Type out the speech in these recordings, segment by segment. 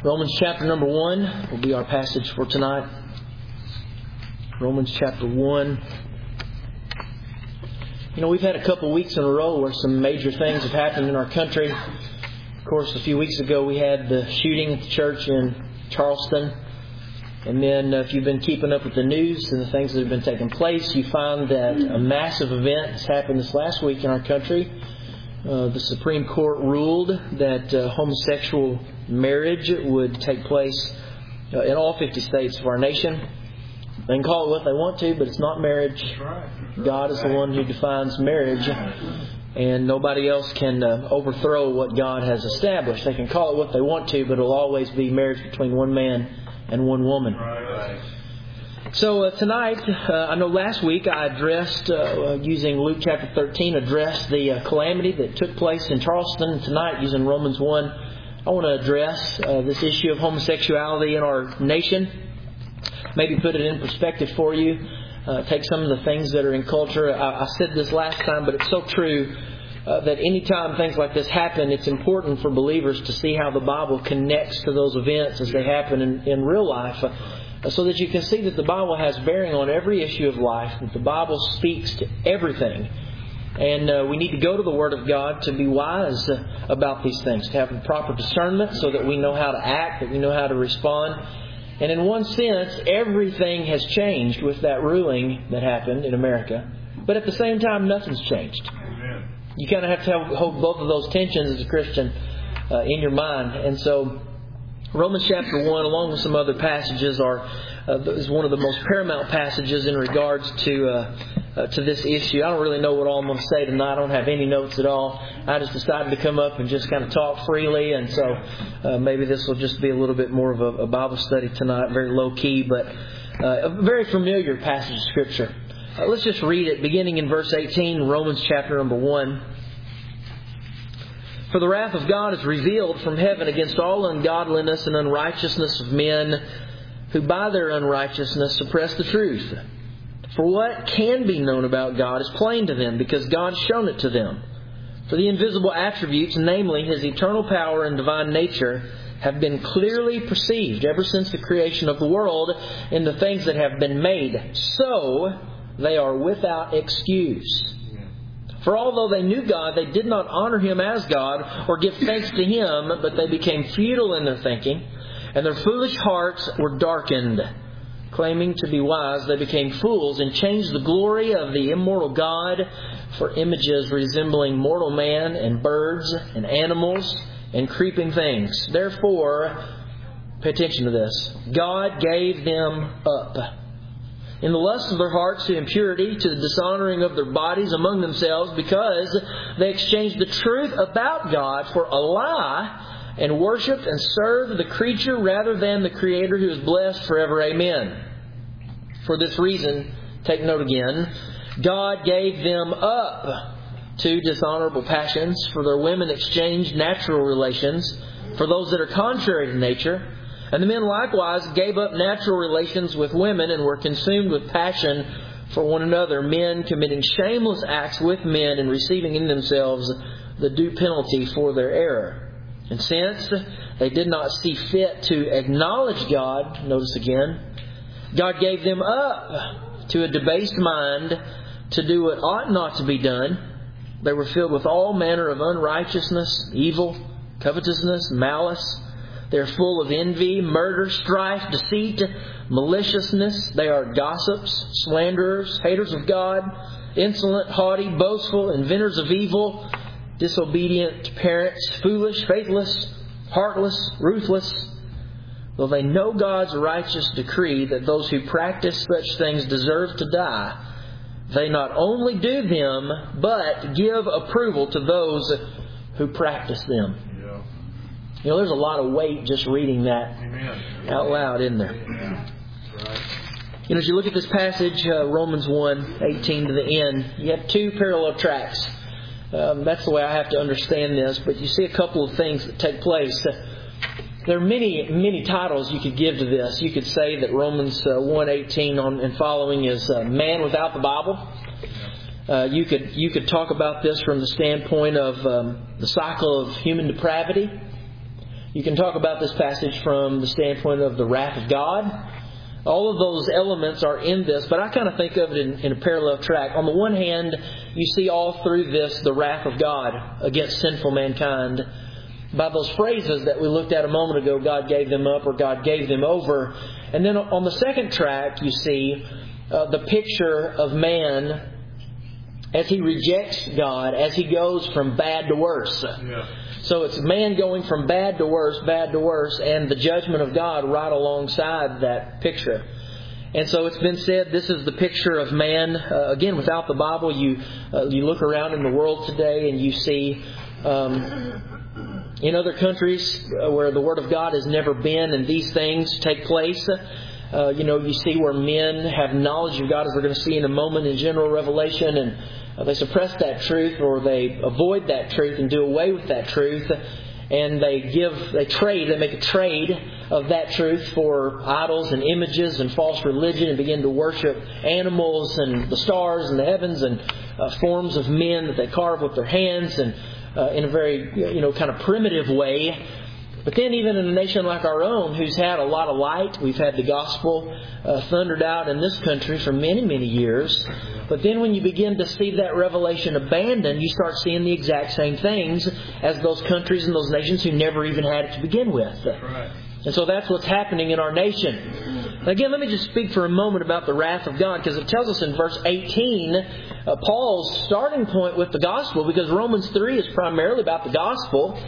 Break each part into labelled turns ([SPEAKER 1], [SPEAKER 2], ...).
[SPEAKER 1] Romans chapter number 1 will be our passage for tonight. Romans chapter 1. You know, we've had a couple weeks in a row where some major things have happened in our country. Of course, a few weeks ago we had the shooting at the church in Charleston. And then if you've been keeping up with the news and the things that have been taking place, you find that a massive event has happened this last week in our country. The Supreme Court ruled that homosexual marriage would take place in all 50 states of our nation. They can call it what they want to, but it's not marriage. God is the one who defines marriage, and nobody else can overthrow what God has established. They can call it what they want to, but it'll always be marriage between one man and one woman. So tonight, I know last week I addressed, using Luke chapter 13, addressed the calamity that took place in Charleston. And tonight, using Romans 1, I want to address this issue of homosexuality in our nation. Maybe put it in perspective for you. Take some of the things that are in culture. I said this last time, but it's so true that anytime things like this happen, it's important for believers to see how the Bible connects to those events as they happen in real life. So that you can see that the Bible has bearing on every issue of life, that the Bible speaks to everything. And we need to go to the Word of God to be wise about these things, to have the proper discernment so that we know how to act, that we know how to respond. And in one sense, everything has changed with that ruling that happened in America. But at the same time, nothing's changed. Amen. You kind of have to hold both of those tensions as a Christian in your mind. And so Romans chapter 1, along with some other passages, is one of the most paramount passages in regards to this issue. I don't really know what all I'm going to say tonight. I don't have any notes at all. I just decided to come up and just kind of talk freely, and so maybe this will just be a little bit more of a Bible study tonight, very low key, but a very familiar passage of Scripture. Let's just read it, beginning in verse 18, Romans chapter number 1. For the wrath of God is revealed from heaven against all ungodliness and unrighteousness of men who by their unrighteousness suppress the truth. For what can be known about God is plain to them, because God has shown it to them. For the invisible attributes, namely His eternal power and divine nature, have been clearly perceived ever since the creation of the world in the things that have been made. So they are without excuse. For although they knew God, they did not honor Him as God or give thanks to Him, but they became futile in their thinking, and their foolish hearts were darkened. Claiming to be wise, they became fools and changed the glory of the immortal God for images resembling mortal man and birds and animals and creeping things. Therefore, pay attention to this, God gave them up in the lust of their hearts to impurity, to the dishonoring of their bodies among themselves, because they exchanged the truth about God for a lie, and worshipped and served the creature rather than the Creator, who is blessed forever. Amen. For this reason, take note again, God gave them up to dishonorable passions, for their women exchanged natural relations for those that are contrary to nature. And the men likewise gave up natural relations with women and were consumed with passion for one another, men committing shameless acts with men and receiving in themselves the due penalty for their error. And since they did not see fit to acknowledge God, notice again, God gave them up to a debased mind to do what ought not to be done. They were filled with all manner of unrighteousness, evil, covetousness, malice. They are full of envy, murder, strife, deceit, maliciousness. They are gossips, slanderers, haters of God, insolent, haughty, boastful, inventors of evil, disobedient to parents, foolish, faithless, heartless, ruthless. Though they know God's righteous decree that those who practice such things deserve to die, they not only do them, but give approval to those who practice them. You know, there's a lot of weight just reading that out loud, isn't there? You know, as you look at this passage, Romans 1, 18 to the end, you have two parallel tracks. That's the way I have to understand this. But you see a couple of things that take place. There are many titles you could give to this. You could say that Romans 1:18 and following is man without the Bible. You could talk about this from the standpoint of the cycle of human depravity. You can talk about this passage from the standpoint of the wrath of God. All of those elements are in this, but I kind of think of it in a parallel track. On the one hand, you see all through this the wrath of God against sinful mankind. By those phrases that we looked at a moment ago, God gave them up or God gave them over. And then on the second track, you see the picture of man as he rejects God, as he goes from bad to worse. Yeah. So it's man going from bad to worse, and the judgment of God right alongside that picture. And so it's been said this is the picture of man. Again, without the Bible, you look around in the world today and you see in other countries where the Word of God has never been and these things take place. You see where men have knowledge of God, as we're going to see in a moment in general revelation, and they suppress that truth, or they avoid that truth and do away with that truth, and they make a trade of that truth for idols and images and false religion, and begin to worship animals and the stars and the heavens and forms of men that they carve with their hands, and in a very kind of primitive way. But then even in a nation like our own, who's had a lot of light, we've had the gospel thundered out in this country for many, many years. But then when you begin to see that revelation abandoned, you start seeing the exact same things as those countries and those nations who never even had it to begin with. Right. And so that's what's happening in our nation. Again, let me just speak for a moment about the wrath of God, because it tells us in verse 18, Paul's starting point with the gospel, because Romans 3 is primarily about the gospel.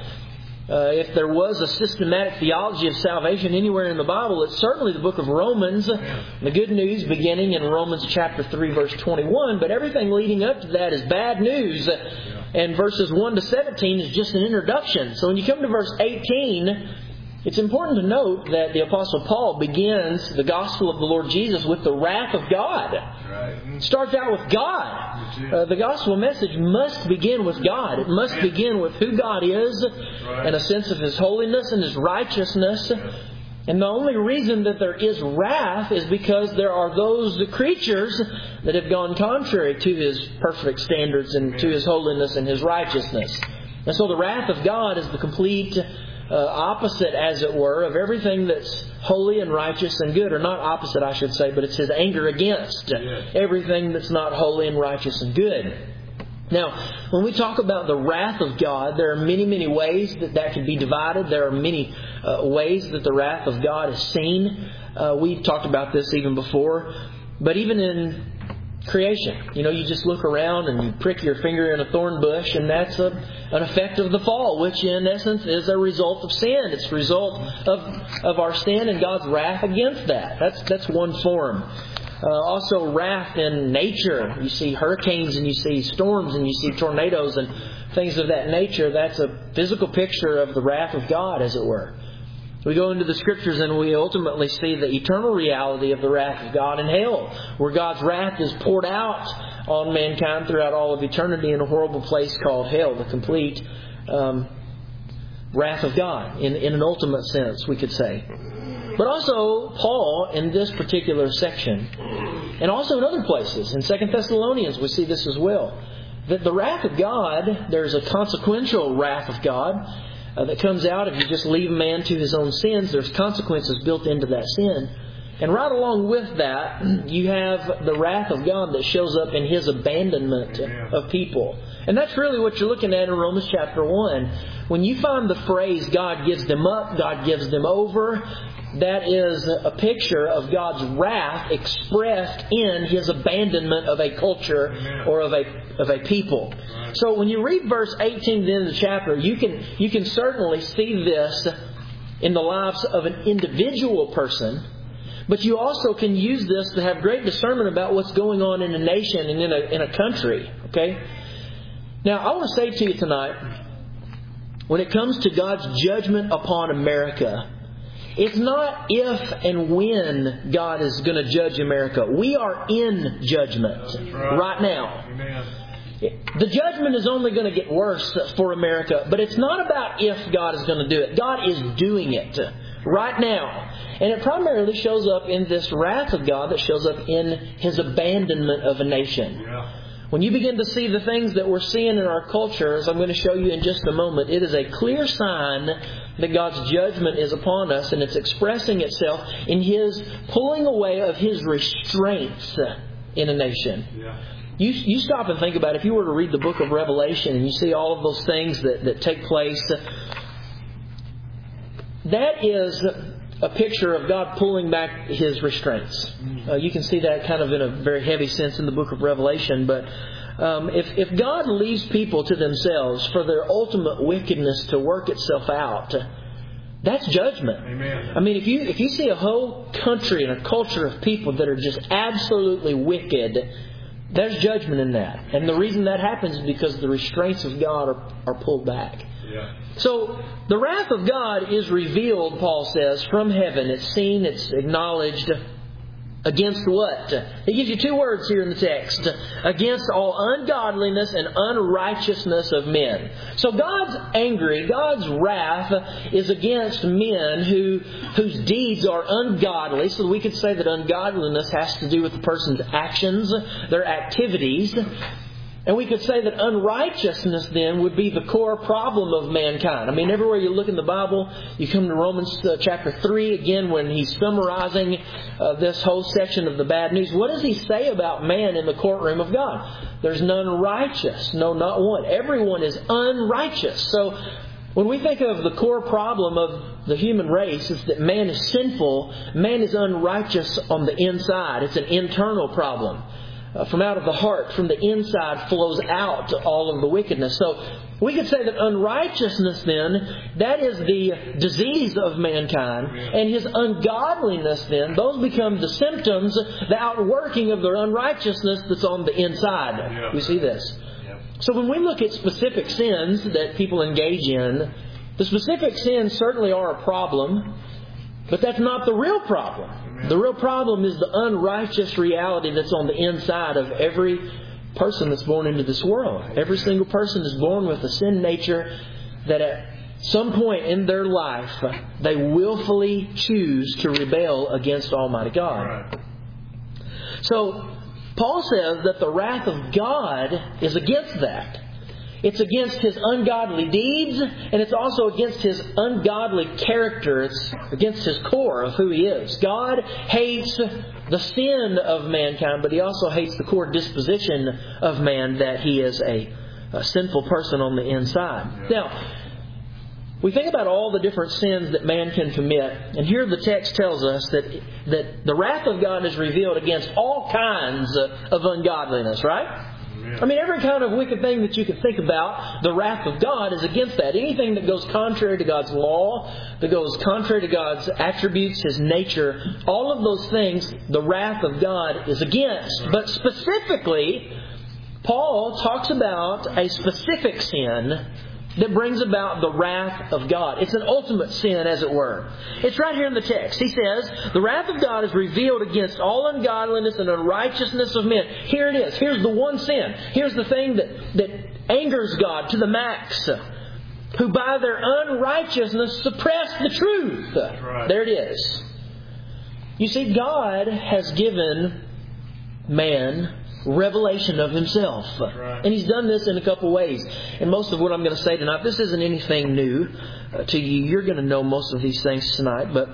[SPEAKER 1] If there was a systematic theology of salvation anywhere in the Bible, it's certainly the book of Romans. The good news beginning in Romans chapter 3, verse 21. But everything leading up to that is bad news. And verses 1 to 17 is just an introduction. So when you come to verse 18, it's important to note that the Apostle Paul begins the gospel of the Lord Jesus with the wrath of God. It starts out with God. The gospel message must begin with God. It must begin with who God is and a sense of His holiness and His righteousness. And the only reason that there is wrath is because there are those creatures that have gone contrary to His perfect standards and to His holiness and His righteousness. And so the wrath of God is the complete opposite, as it were, of everything that's holy and righteous and good. Or not opposite, I should say, but it's His anger against everything that's not holy and righteous and good. Now, when we talk about the wrath of God, there are many, many ways that can be divided. There are many ways that the wrath of God is seen. We talked about this even before. But even in creation, you just look around and you prick your finger in a thorn bush, and that's an effect of the fall, which in essence is a result of sin. It's a result of our sin and God's wrath against that. That's one form. Also wrath in nature. You see hurricanes and you see storms and you see tornadoes and things of that nature. That's a physical picture of the wrath of God, as it were. We go into the Scriptures and we ultimately see the eternal reality of the wrath of God in hell, where God's wrath is poured out on mankind throughout all of eternity in a horrible place called hell, the complete wrath of God in an ultimate sense, we could say. But also, Paul, in this particular section, and also in other places, in 2 Thessalonians, we see this as well, that the wrath of God, there's a consequential wrath of God that comes out if you just leave man to his own sins. There's consequences built into that sin. And right along with that, you have the wrath of God that shows up in His abandonment of people. And that's really what you're looking at in Romans chapter 1. When you find the phrase, God gives them up, God gives them over, that is a picture of God's wrath expressed in His abandonment of a culture or of a people. So when you read verse 18 to the end of the chapter, you can certainly see this in the lives of an individual person, but you also can use this to have great discernment about what's going on in a nation and in a country. Okay? Now, I want to say to you tonight, when it comes to God's judgment upon America, it's not if and when God is going to judge America. We are in judgment right now. Amen. The judgment is only going to get worse for America, but it's not about if God is going to do it. God is doing it right now. And it primarily shows up in this wrath of God that shows up in His abandonment of a nation. When you begin to see the things that we're seeing in our culture, as I'm going to show you in just a moment, it is a clear sign that God's judgment is upon us, and it's expressing itself in His pulling away of His restraints in a nation.
[SPEAKER 2] Yeah.
[SPEAKER 1] You stop and think about it. If you were to read the book of Revelation and you see all of those things that take place, that is a picture of God pulling back His restraints. You can see that kind of in a very heavy sense in the book of Revelation. But if God leaves people to themselves for their ultimate wickedness to work itself out, that's judgment.
[SPEAKER 2] Amen.
[SPEAKER 1] I mean, if you see a whole country and a culture of people that are just absolutely wicked, there's judgment in that. And the reason that happens is because the restraints of God are pulled back.
[SPEAKER 2] Yeah.
[SPEAKER 1] So, the wrath of God is revealed, Paul says, from heaven. It's seen, it's acknowledged. Against what? He gives you two words here in the text. Against all ungodliness and unrighteousness of men. So God's angry, God's wrath is against men whose deeds are ungodly. So we could say that ungodliness has to do with the person's actions, their activities. And we could say that unrighteousness then would be the core problem of mankind. I mean, everywhere you look in the Bible, you come to Romans chapter 3 again when he's summarizing this whole section of the bad news. What does he say about man in the courtroom of God? There's none righteous. No, not one. Everyone is unrighteous. So when we think of the core problem of the human race is that man is sinful, man is unrighteous on the inside. It's an internal problem. From out of the heart, from the inside, flows out all of the wickedness. So we could say that unrighteousness then, that is the disease of mankind. And his ungodliness then, those become the symptoms, the outworking of their unrighteousness that's on the inside.
[SPEAKER 2] Yeah.
[SPEAKER 1] We see this.
[SPEAKER 2] Yeah.
[SPEAKER 1] So when we look at specific sins that people engage in, the specific sins certainly are a problem, but that's not the real problem. The real problem is the unrighteous reality that's on the inside of every person that's born into this world. Every single person is born with a sin nature that at some point in their life they willfully choose to rebel against Almighty God. So Paul says that the wrath of God is against that. It's against his ungodly deeds, and it's also against his ungodly character. It's against his core of who he is. God hates the sin of mankind, but he also hates the core disposition of man, that he is a sinful person on the inside.
[SPEAKER 2] Yeah.
[SPEAKER 1] Now, we think about all the different sins that man can commit, and here the text tells us that the wrath of God is revealed against all kinds of ungodliness, right? I mean, every kind of wicked thing that you can think about, the wrath of God is against that. Anything that goes contrary to God's law, that goes contrary to God's attributes, His nature, all of those things, the wrath of God is against. But specifically, Paul talks about a specific sin that brings about the wrath of God. It's an ultimate sin, as it were. It's right here in the text. He says, the wrath of God is revealed against all ungodliness and unrighteousness of men. Here it is. Here's the one sin. Here's the thing that angers God to the max. Who by their unrighteousness suppress the truth.
[SPEAKER 2] Right.
[SPEAKER 1] There it is. You see, God has given man revelation of Himself.
[SPEAKER 2] Right.
[SPEAKER 1] And He's done this in a couple ways. And most of what I'm going to say tonight, this isn't anything new to you. You're going to know most of these things tonight. But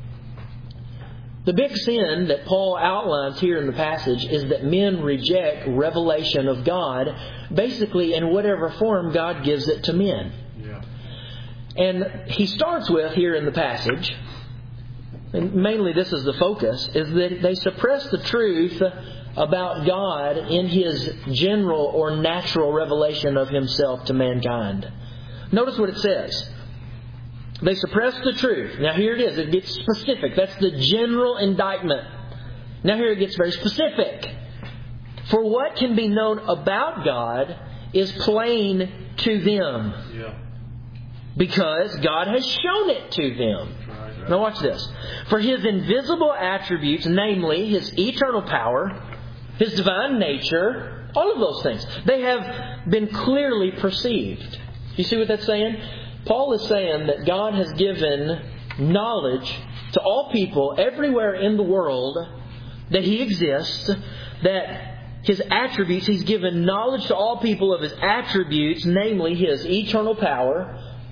[SPEAKER 1] the big sin that Paul outlines here in the passage is that men reject revelation of God, basically in whatever form God gives it to men.
[SPEAKER 2] Yeah.
[SPEAKER 1] And he starts with, here in the passage, and mainly this is the focus, is that they suppress the truth about God in His general or natural revelation of Himself to mankind. Notice what it says. They suppress the truth. Now here it is. It gets specific. That's the general indictment. Now here it gets very specific. For what can be known about God is plain to them.
[SPEAKER 2] Yeah.
[SPEAKER 1] Because God has shown it to them. Now watch this. For His invisible attributes, namely His eternal power, His divine nature, all of those things, they have been clearly perceived. You see what that's saying? Paul is saying that God has given knowledge to all people everywhere in the world that He exists, that His attributes, He's given knowledge to all people of His attributes, namely His eternal power,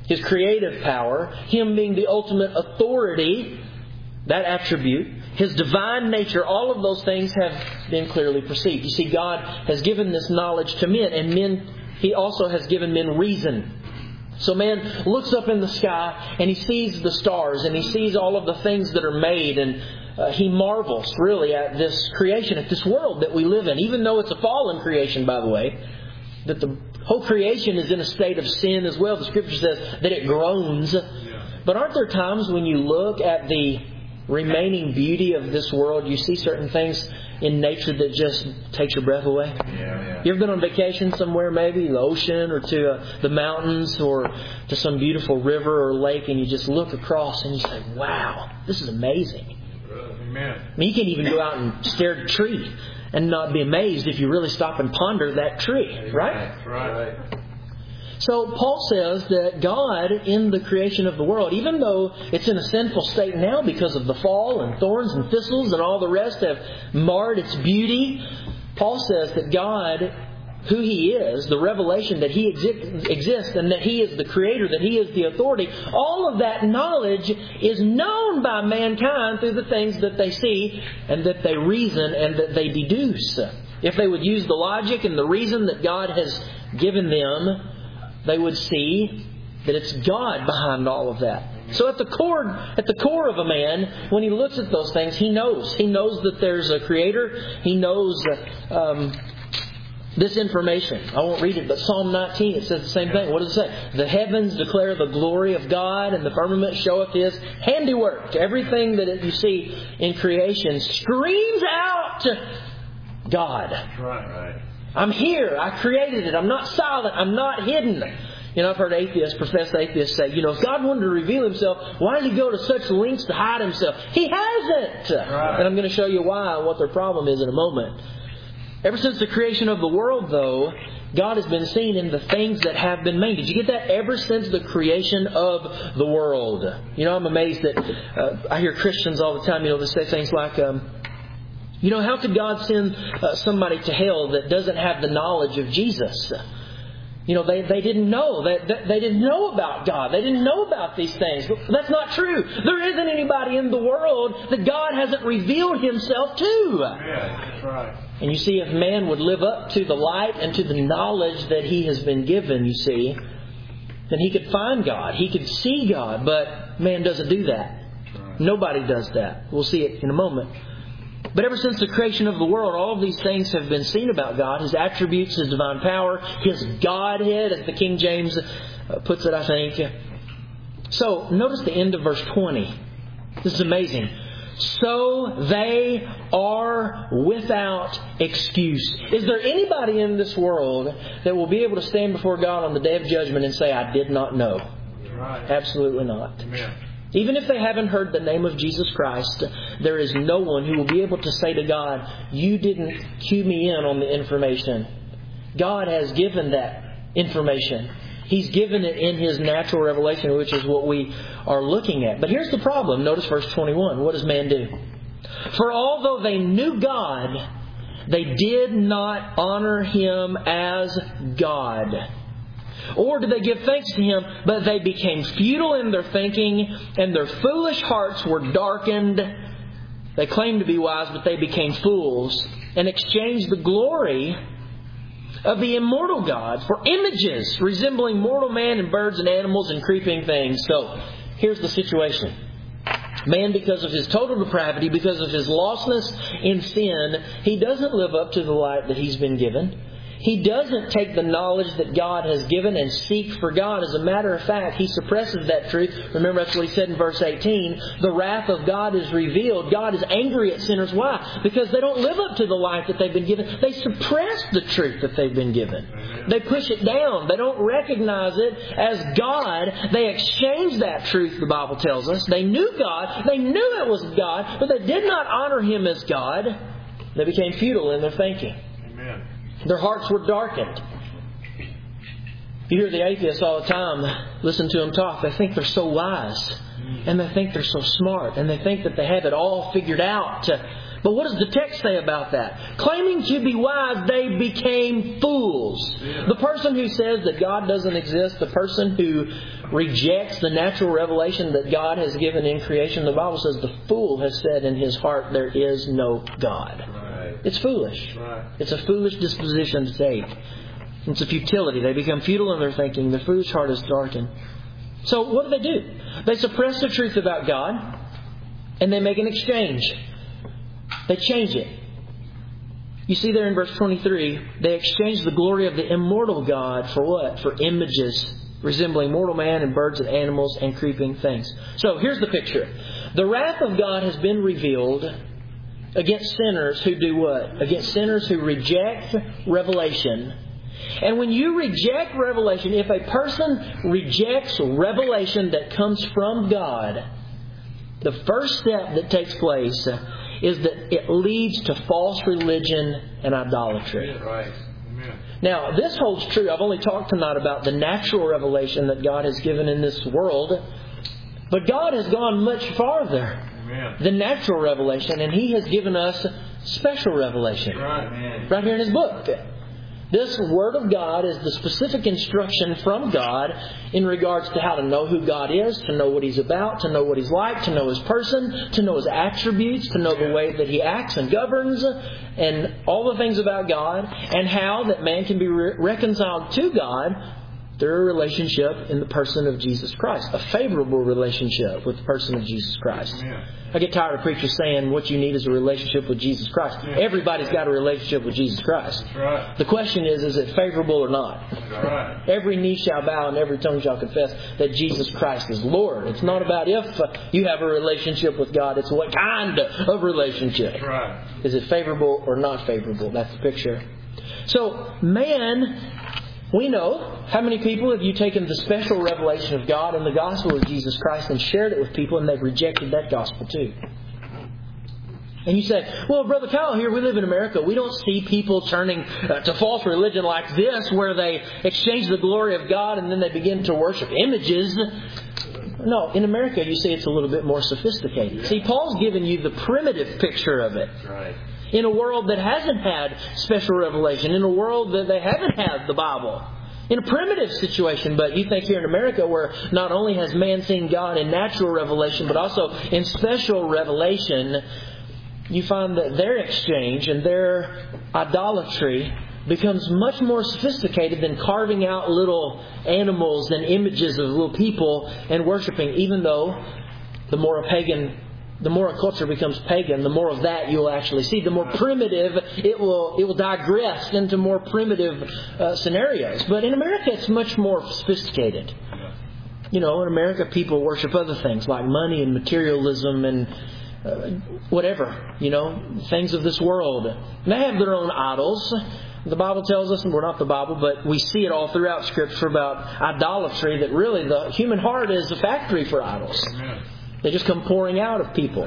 [SPEAKER 1] His creative power, Him being the ultimate authority, that attribute, His divine nature, all of those things have been clearly perceived. You see, God has given this knowledge to men, and He also has given men reason. So man looks up in the sky and he sees the stars and he sees all of the things that are made, and he marvels really at this creation, at this world that we live in. Even though it's a fallen creation, by the way, that the whole creation is in a state of sin as well. The Scripture says that it groans. But aren't there times when you look at the remaining beauty of this world, you see certain things in nature that just takes your breath away? You ever been on vacation somewhere, maybe the ocean or to the mountains or to some beautiful river or lake, and you just look across and you say, wow, this is amazing.
[SPEAKER 2] Amen.
[SPEAKER 1] I mean, you can't even go out and stare at a tree and not be amazed if you really stop and ponder that tree, right?
[SPEAKER 2] That's right.
[SPEAKER 1] So Paul says that God, in the creation of the world, even though it's in a sinful state now because of the fall and thorns and thistles and all the rest have marred its beauty, Paul says that God, who He is, the revelation that He exists and that He is the Creator, that He is the authority, all of that knowledge is known by mankind through the things that they see and that they reason and that they deduce. If they would use the logic and the reason that God has given them, they would see that it's God behind all of that. So at the core of a man, when he looks at those things, he knows. He knows that there's a Creator. He knows this information. I won't read it, but Psalm 19, it says the same thing. What does it say? The heavens declare the glory of God, and the firmament showeth His handiwork. Everything that you see in creation screams out God.
[SPEAKER 2] Right.
[SPEAKER 1] I'm here. I created it. I'm not silent. I'm not hidden. You know, I've heard professed atheists say, if God wanted to reveal Himself, why did He go to such lengths to hide Himself? He hasn't.
[SPEAKER 2] Right.
[SPEAKER 1] And I'm going to show you why and what their problem is in a moment. Ever since the creation of the world, though, God has been seen in the things that have been made. Did you get that? Ever since the creation of the world. I'm amazed that I hear Christians all the time, they say things like, how could God send somebody to hell that doesn't have the knowledge of Jesus? They didn't know. They didn't know about God. They didn't know about these things. But that's not true. There isn't anybody in the world that God hasn't revealed Himself to.
[SPEAKER 2] Yeah, that's right.
[SPEAKER 1] And you see, if man would live up to the light and to the knowledge that he has been given, then he could find God. He could see God. But man doesn't do that. Right. Nobody does that. We'll see it in a moment. But ever since the creation of the world, all of these things have been seen about God. His attributes, His divine power, His Godhead, as the King James puts it, I think. So, notice the end of verse 20. This is amazing. So they are without excuse. Is there anybody in this world that will be able to stand before God on the day of judgment and say, I did not know?
[SPEAKER 2] Right.
[SPEAKER 1] Absolutely not.
[SPEAKER 2] Amen.
[SPEAKER 1] Even if they haven't heard the name of Jesus Christ, there is no one who will be able to say to God, you didn't cue me in on the information. God has given that information. He's given it in His natural revelation, which is what we are looking at. But here's the problem. Notice verse 21. What does man do? For although they knew God, they did not honor Him as God. Or did they give thanks to Him, but they became futile in their thinking, and their foolish hearts were darkened. They claimed to be wise, but they became fools, and exchanged the glory of the immortal God for images resembling mortal man and birds and animals and creeping things. So, here's the situation. Man, because of his total depravity, because of his lostness in sin, he doesn't live up to the light that he's been given. He doesn't take the knowledge that God has given and seek for God. As a matter of fact, he suppresses that truth. Remember, that's what he said in verse 18. The wrath of God is revealed. God is angry at sinners. Why? Because they don't live up to the light that they've been given. They suppress the truth that they've been given. They push it down. They don't recognize it as God. They exchange that truth, the Bible tells us. They knew God. They knew it was God, but they did not honor Him as God. They became futile in their thinking.
[SPEAKER 2] Amen.
[SPEAKER 1] Their hearts were darkened. You hear the atheists all the time, listen to them talk. They think they're so wise. And they think they're so smart. And they think that they have it all figured out. But what does the text say about that? Claiming to be wise, they became fools. The person who says that God doesn't exist, the person who rejects the natural revelation that God has given in creation, the Bible says the fool has said in his heart, there is no God.
[SPEAKER 2] Right.
[SPEAKER 1] It's foolish.
[SPEAKER 2] Right.
[SPEAKER 1] It's a foolish disposition to take. It's a futility. They become futile in their thinking. Their foolish heart is darkened. So what do? They suppress the truth about God, and they make an exchange. They change it. You see there in verse 23, they exchange the glory of the immortal God for what? For images resembling mortal man and birds and animals and creeping things. So here's the picture. The wrath of God has been revealed against sinners who do what? Against sinners who reject revelation. And when you reject revelation, if a person rejects revelation that comes from God, the first step that takes place is that it leads to false religion and idolatry.
[SPEAKER 2] Right. Amen.
[SPEAKER 1] Now, this holds true. I've only talked tonight about the natural revelation that God has given in this world. But God has gone much farther than natural revelation, and He has given us special revelation. Right here in His book. This Word of God is the specific instruction from God in regards to how to know who God is, to know what He's about, to know what He's like, to know His person, to know His attributes, to know the way that He acts and governs, and all the things about God, and how that man can be reconciled to God through a relationship in the person of Jesus Christ. A favorable relationship with the person of Jesus Christ. Amen. I get tired of preachers saying what you need is a relationship with Jesus Christ. Everybody's got a relationship with Jesus Christ.
[SPEAKER 2] Right.
[SPEAKER 1] The question is it favorable or not?
[SPEAKER 2] Right.
[SPEAKER 1] Every knee shall bow and every tongue shall confess that Jesus Christ is Lord. It's not about if you have a relationship with God. It's what kind of relationship.
[SPEAKER 2] Right.
[SPEAKER 1] Is it favorable or not favorable? That's the picture. So, man... We know how many people have you taken the special revelation of God and the gospel of Jesus Christ and shared it with people and they've rejected that gospel too. And you say, well, Brother Kyle, here we live in America. We don't see people turning to false religion like this where they exchange the glory of God and then they begin to worship images. No, in America you see it's a little bit more sophisticated. See, Paul's given you the primitive picture of it.
[SPEAKER 2] Right.
[SPEAKER 1] In a world that hasn't had special revelation. In a world that they haven't had the Bible. In a primitive situation. But you think here in America where not only has man seen God in natural revelation, but also in special revelation, you find that their exchange and their idolatry becomes much more sophisticated than carving out little animals and images of little people and worshiping, even though the more a culture becomes pagan, the more of that you'll actually see. The more primitive, it will digress into more primitive scenarios. But in America, it's much more sophisticated. You know, in America, people worship other things like money and materialism and whatever, you know, things of this world. And they have their own idols. The Bible tells us, and we're not the Bible, but we see it all throughout Scripture about idolatry, that really the human heart is a factory for idols.
[SPEAKER 2] Amen.
[SPEAKER 1] They just come pouring out of people.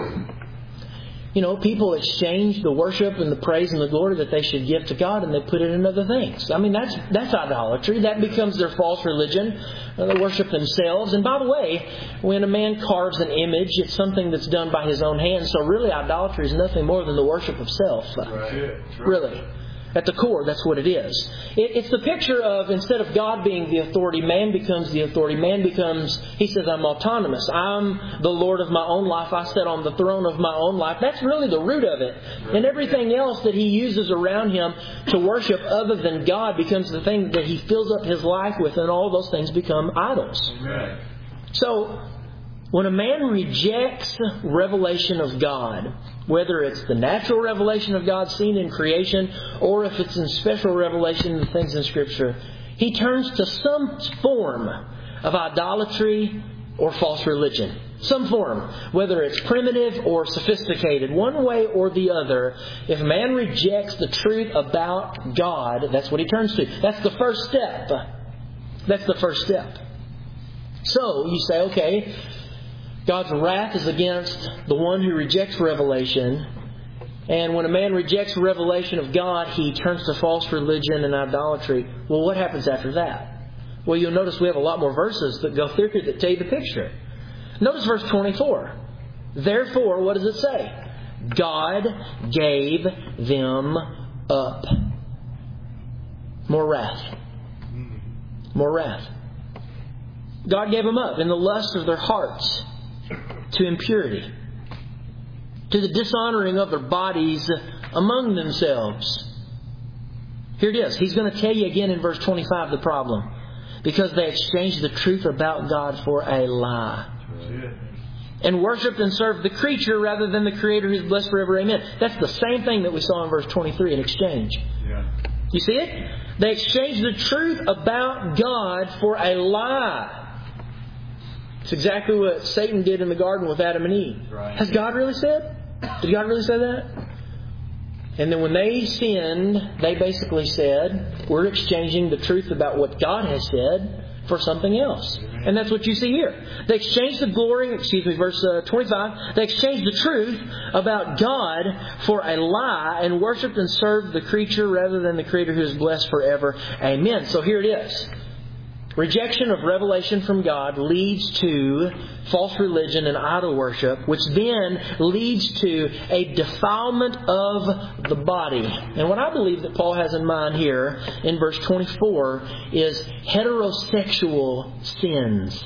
[SPEAKER 1] You know, people exchange the worship and the praise and the glory that they should give to God and they put it in other things. I mean, that's idolatry. That becomes their false religion. They worship themselves. And by the way, when a man carves an image, it's something that's done by his own hands. So really, idolatry is nothing more than the worship of self.
[SPEAKER 2] Right.
[SPEAKER 1] Really. At the core, that's what it is. It's the picture of, instead of God being the authority, man becomes the authority. Man becomes, he says, I'm autonomous. I'm the Lord of my own life. I sit on the throne of my own life. That's really the root of it. And everything else that he uses around him to worship other than God becomes the thing that he fills up his life with, and all those things become idols.
[SPEAKER 2] Amen.
[SPEAKER 1] So, when a man rejects revelation of God, whether it's the natural revelation of God seen in creation, or if it's in special revelation of things in Scripture, he turns to some form of idolatry or false religion. Some form, whether it's primitive or sophisticated, one way or the other. If man rejects the truth about God, that's what he turns to. That's the first step. That's the first step. So, you say, okay, God's wrath is against the one who rejects revelation. And when a man rejects revelation of God, he turns to false religion and idolatry. Well, what happens after that? Well, you'll notice we have a lot more verses that go through here that tell you the picture. Notice verse 24. Therefore, what does it say? God gave them up. More wrath. More wrath. God gave them up in the lust of their hearts to impurity, to the dishonoring of their bodies among themselves. Here it is. He's going to tell you again in verse 25 the problem. Because they exchanged the truth about God for a lie. And worshipped and served the creature rather than the Creator who is blessed forever. Amen. That's the same thing that we saw in verse 23 in exchange.
[SPEAKER 2] Yeah.
[SPEAKER 1] You see it? They exchanged the truth about God for a lie. It's exactly what Satan did in the garden with Adam and Eve.
[SPEAKER 2] Right.
[SPEAKER 1] Has God really said? Did God really say that? And then when they sinned, they basically said, we're exchanging the truth about what God has said for something else. And that's what you see here. They exchanged the glory, verse 25. They exchanged the truth about God for a lie and worshipped and served the creature rather than the Creator who is blessed forever. Amen. So here it is. Rejection of revelation from God leads to false religion and idol worship, which then leads to a defilement of the body. And what I believe that Paul has in mind here in verse 24 is heterosexual sins.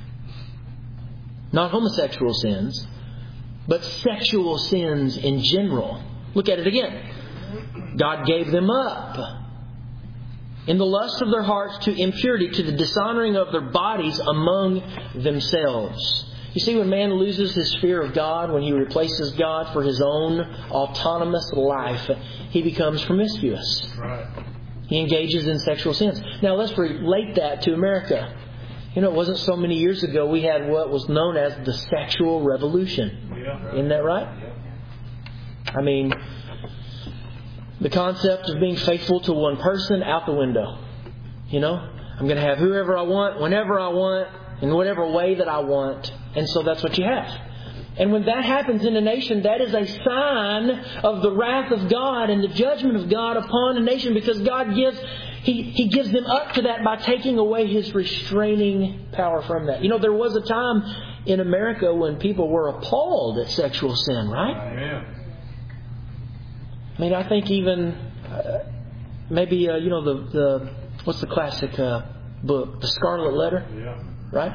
[SPEAKER 1] Not homosexual sins, but sexual sins in general. Look at it again. God gave them up in the lust of their hearts to impurity, to the dishonoring of their bodies among themselves. You see, when man loses his fear of God, when he replaces God for his own autonomous life, he becomes promiscuous.
[SPEAKER 2] Right.
[SPEAKER 1] He engages in sexual sins. Now let's relate that to America. You know, it wasn't so many years ago we had what was known as the sexual revolution.
[SPEAKER 2] Yeah.
[SPEAKER 1] Isn't that right?
[SPEAKER 2] Yeah.
[SPEAKER 1] I mean, the concept of being faithful to one person, out the window. You know, I'm going to have whoever I want, whenever I want, in whatever way that I want. And so that's what you have. And when that happens in a nation, that is a sign of the wrath of God and the judgment of God upon a nation, because God He gives them up to that by taking away His restraining power from that. You know, there was a time in America when people were appalled at sexual sin, right?
[SPEAKER 2] Amen.
[SPEAKER 1] I mean, I think even maybe the what's the classic book, The Scarlet Letter,
[SPEAKER 2] Yeah.
[SPEAKER 1] right?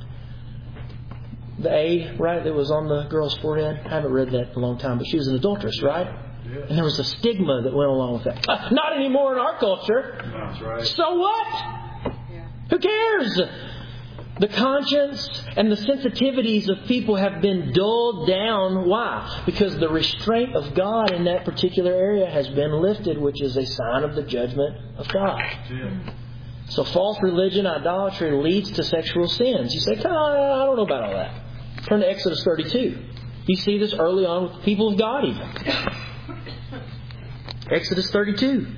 [SPEAKER 1] The A, right, that was on the girl's forehead. I haven't read that in a long time, but she was an adulteress, right?
[SPEAKER 2] Yeah.
[SPEAKER 1] And there was a stigma that went along with that. Not anymore in our culture.
[SPEAKER 2] That's right.
[SPEAKER 1] So what?
[SPEAKER 3] Yeah.
[SPEAKER 1] Who cares? The conscience and the sensitivities of people have been dulled down. Why? Because the restraint of God in that particular area has been lifted, which is a sign of the judgment of God.
[SPEAKER 2] Yeah.
[SPEAKER 1] So false religion, idolatry leads to sexual sins. You say, I don't know about all that. Turn to Exodus 32. You see this early on with the people of God even. Exodus 32.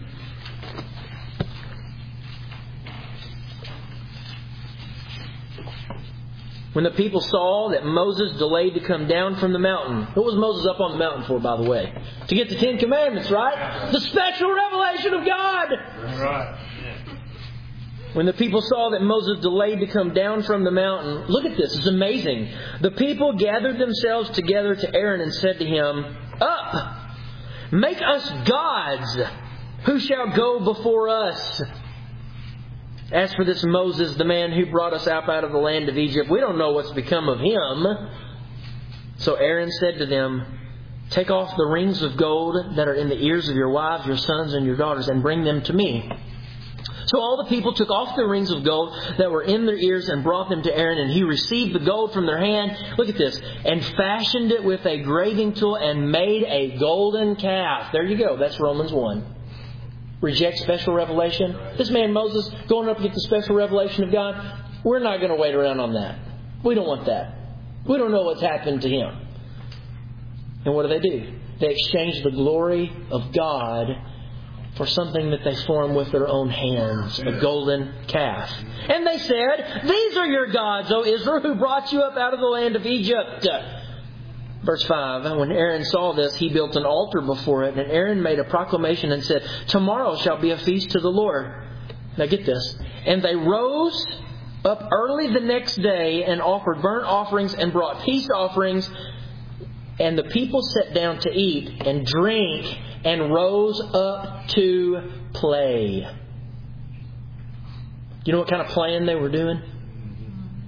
[SPEAKER 1] When the people saw that Moses delayed to come down from the mountain. What was Moses up on the mountain for, by the way? To get the Ten Commandments, right? The special revelation of God.
[SPEAKER 2] That's right.
[SPEAKER 1] When the people saw that Moses delayed to come down from the mountain, look at this, it's amazing. The people gathered themselves together to Aaron and said to him, Up! Make us gods who shall go before us. As for this Moses, the man who brought us out of the land of Egypt, we don't know what's become of him. So Aaron said to them, Take off the rings of gold that are in the ears of your wives, your sons, and your daughters, and bring them to me. So all the people took off the rings of gold that were in their ears and brought them to Aaron, and he received the gold from their hand. Look at this. And fashioned it with a graving tool and made a golden calf. There you go. That's Romans 1. Reject special revelation. This man Moses going up to get the special revelation of God. We're not going to wait around on that. We don't want that. We don't know what's happened to him. And what do? They exchange the glory of God for something that they form with their own hands, a golden calf. And they said, These are your gods, O Israel, who brought you up out of the land of Egypt. Verse 5, when Aaron saw this, he built an altar before it, and Aaron made a proclamation and said, Tomorrow shall be a feast to the Lord. Now get this. And they rose up early the next day and offered burnt offerings and brought peace offerings. And the people sat down to eat and drink and rose up to play. You know what kind of playing they were doing?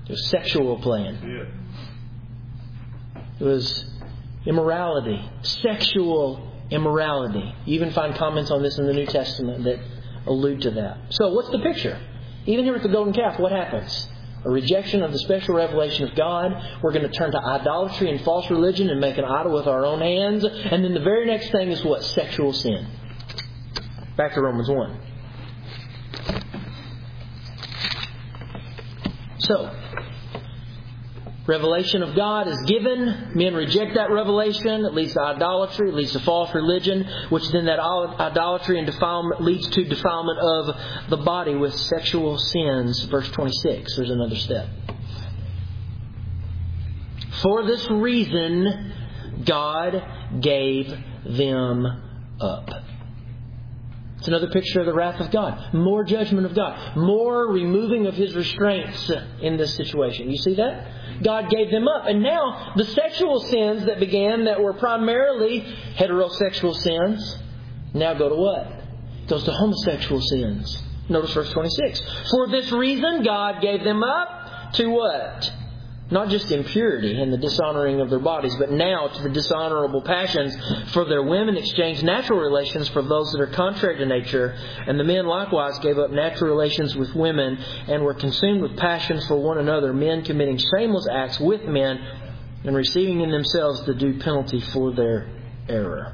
[SPEAKER 1] It was sexual playing.
[SPEAKER 2] Yeah.
[SPEAKER 1] It was immorality. Sexual immorality. You even find comments on this in the New Testament that allude to that. So what's the picture? Even here with the golden calf, what happens? A rejection of the special revelation of God. We're going to turn to idolatry and false religion and make an idol with our own hands. And then the very next thing is what? Sexual sin. Back to Romans 1. So, revelation of God is given. Men reject that revelation. It leads to idolatry. It leads to false religion. Which then that idolatry and defilement leads to defilement of the body with sexual sins. Verse 26. There's another step. For this reason, God gave them up. It's another picture of the wrath of God. More judgment of God. More removing of His restraints in this situation. You see that? God gave them up. And now the sexual sins that began, that were primarily heterosexual sins, now go to what? It goes to homosexual sins. Notice verse 26. For this reason God gave them up to what? Not just impurity and the dishonoring of their bodies, but now to the dishonorable passions. For their women exchanged natural relations for those that are contrary to nature. And the men likewise gave up natural relations with women and were consumed with passion for one another, men committing shameless acts with men and receiving in themselves the due penalty for their error.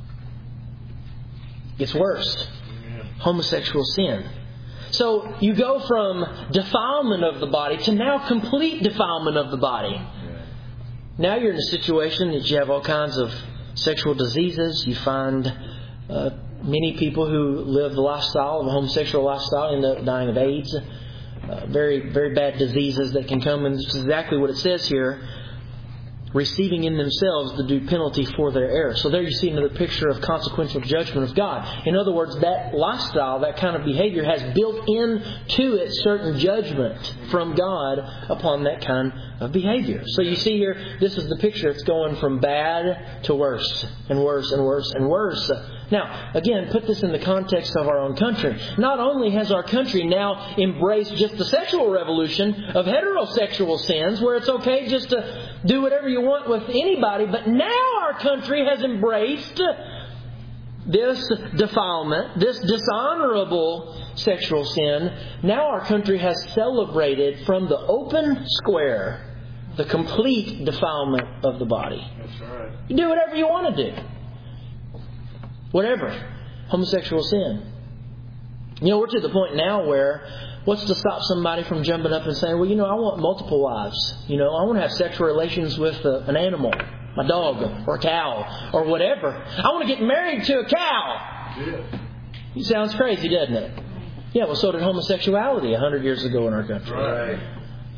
[SPEAKER 1] It's worse. Homosexual sin. So you go from defilement of the body to now complete defilement of the body. Now you're in a situation that you have all kinds of sexual diseases. You find many people who live the lifestyle of a homosexual lifestyle end up dying of AIDS. Very, very bad diseases that can come. And this is exactly what it says here. Receiving in themselves the due penalty for their error. So there you see another picture of consequential judgment of God. In other words, that lifestyle, that kind of behavior has built into it certain judgment from God upon that kind of behavior. So you see here, this is the picture. It's going from bad to worse and worse and worse and worse. Now, again, put this in the context of our own country. Not only has our country now embraced just the sexual revolution of heterosexual sins, where it's okay just to do whatever you want with anybody, but now our country has embraced this defilement, this dishonorable sexual sin. Now our country has celebrated from the open square the complete defilement of the body.
[SPEAKER 2] That's right.
[SPEAKER 1] You do whatever you want to do. Whatever. Homosexual sin. You know, we're to the point now where what's to stop somebody from jumping up and saying, well, you know, I want multiple wives. You know, I want to have sexual relations with an animal, my dog, or a cow, or whatever. I want to get married to a cow.
[SPEAKER 2] Yeah.
[SPEAKER 1] It sounds crazy, doesn't it? Yeah, well, so did homosexuality 100 years ago in our country.
[SPEAKER 2] Right.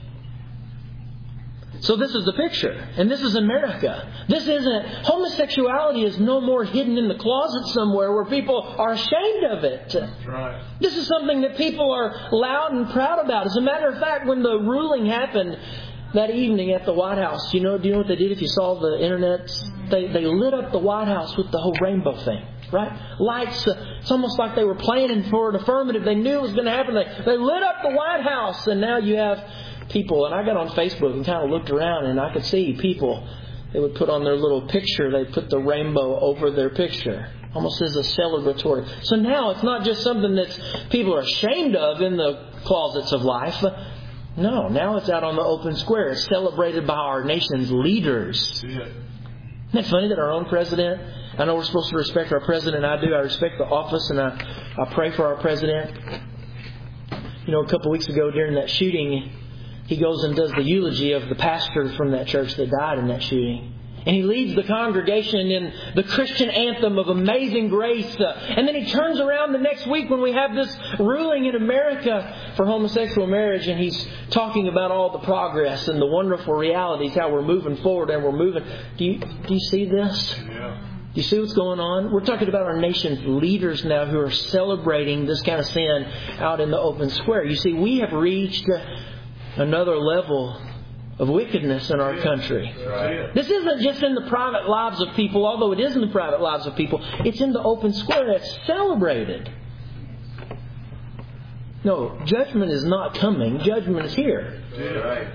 [SPEAKER 1] So this is the picture. And this is America. Homosexuality is no more hidden in the closet somewhere where people are ashamed of it.
[SPEAKER 2] That's right.
[SPEAKER 1] This is something that people are loud and proud about. As a matter of fact, when the ruling happened that evening at the White House, do you know what they did if you saw the internet? They lit up the White House with the whole rainbow thing. Right? Lights. It's almost like they were planning for an affirmative. They knew it was going to happen. They lit up the White House, and now you have people, and I got on Facebook and kind of looked around, and I could see people, they would put on their little picture, they put the rainbow over their picture, almost as a celebratory. So now it's not just something that people are ashamed of in the closets of life. No, now it's out on the open square. It's celebrated by our nation's leaders.
[SPEAKER 2] Yeah.
[SPEAKER 1] Isn't that funny that our own president, I know we're supposed to respect our president, I do, I respect the office, and I pray for our president. You know, a couple weeks ago during that shooting, he goes and does the eulogy of the pastor from that church that died in that shooting. And he leads the congregation in the Christian anthem of Amazing Grace. And then he turns around the next week when we have this ruling in America for homosexual marriage. And he's talking about all the progress and the wonderful realities, how we're moving forward and we're moving. Do you see this?
[SPEAKER 2] Yeah.
[SPEAKER 1] Do you see what's going on? We're talking about our nation's leaders now who are celebrating this kind of sin out in the open square. You see, we have reached another level of wickedness in our country.
[SPEAKER 2] Right.
[SPEAKER 1] This isn't just in the private lives of people, although it is in the private lives of people. It's in the open square. It's celebrated. No, judgment is not coming. Judgment is here.
[SPEAKER 2] Yeah, right.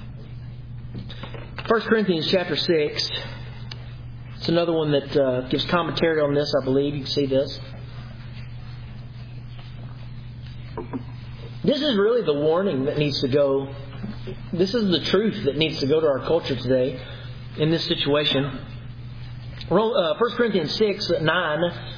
[SPEAKER 1] 1 Corinthians chapter 6. It's another one that gives commentary on this, I believe. You can see this. This is really the warning that needs to go. This is the truth that needs to go to our culture today in this situation. 1 Corinthians 6:9.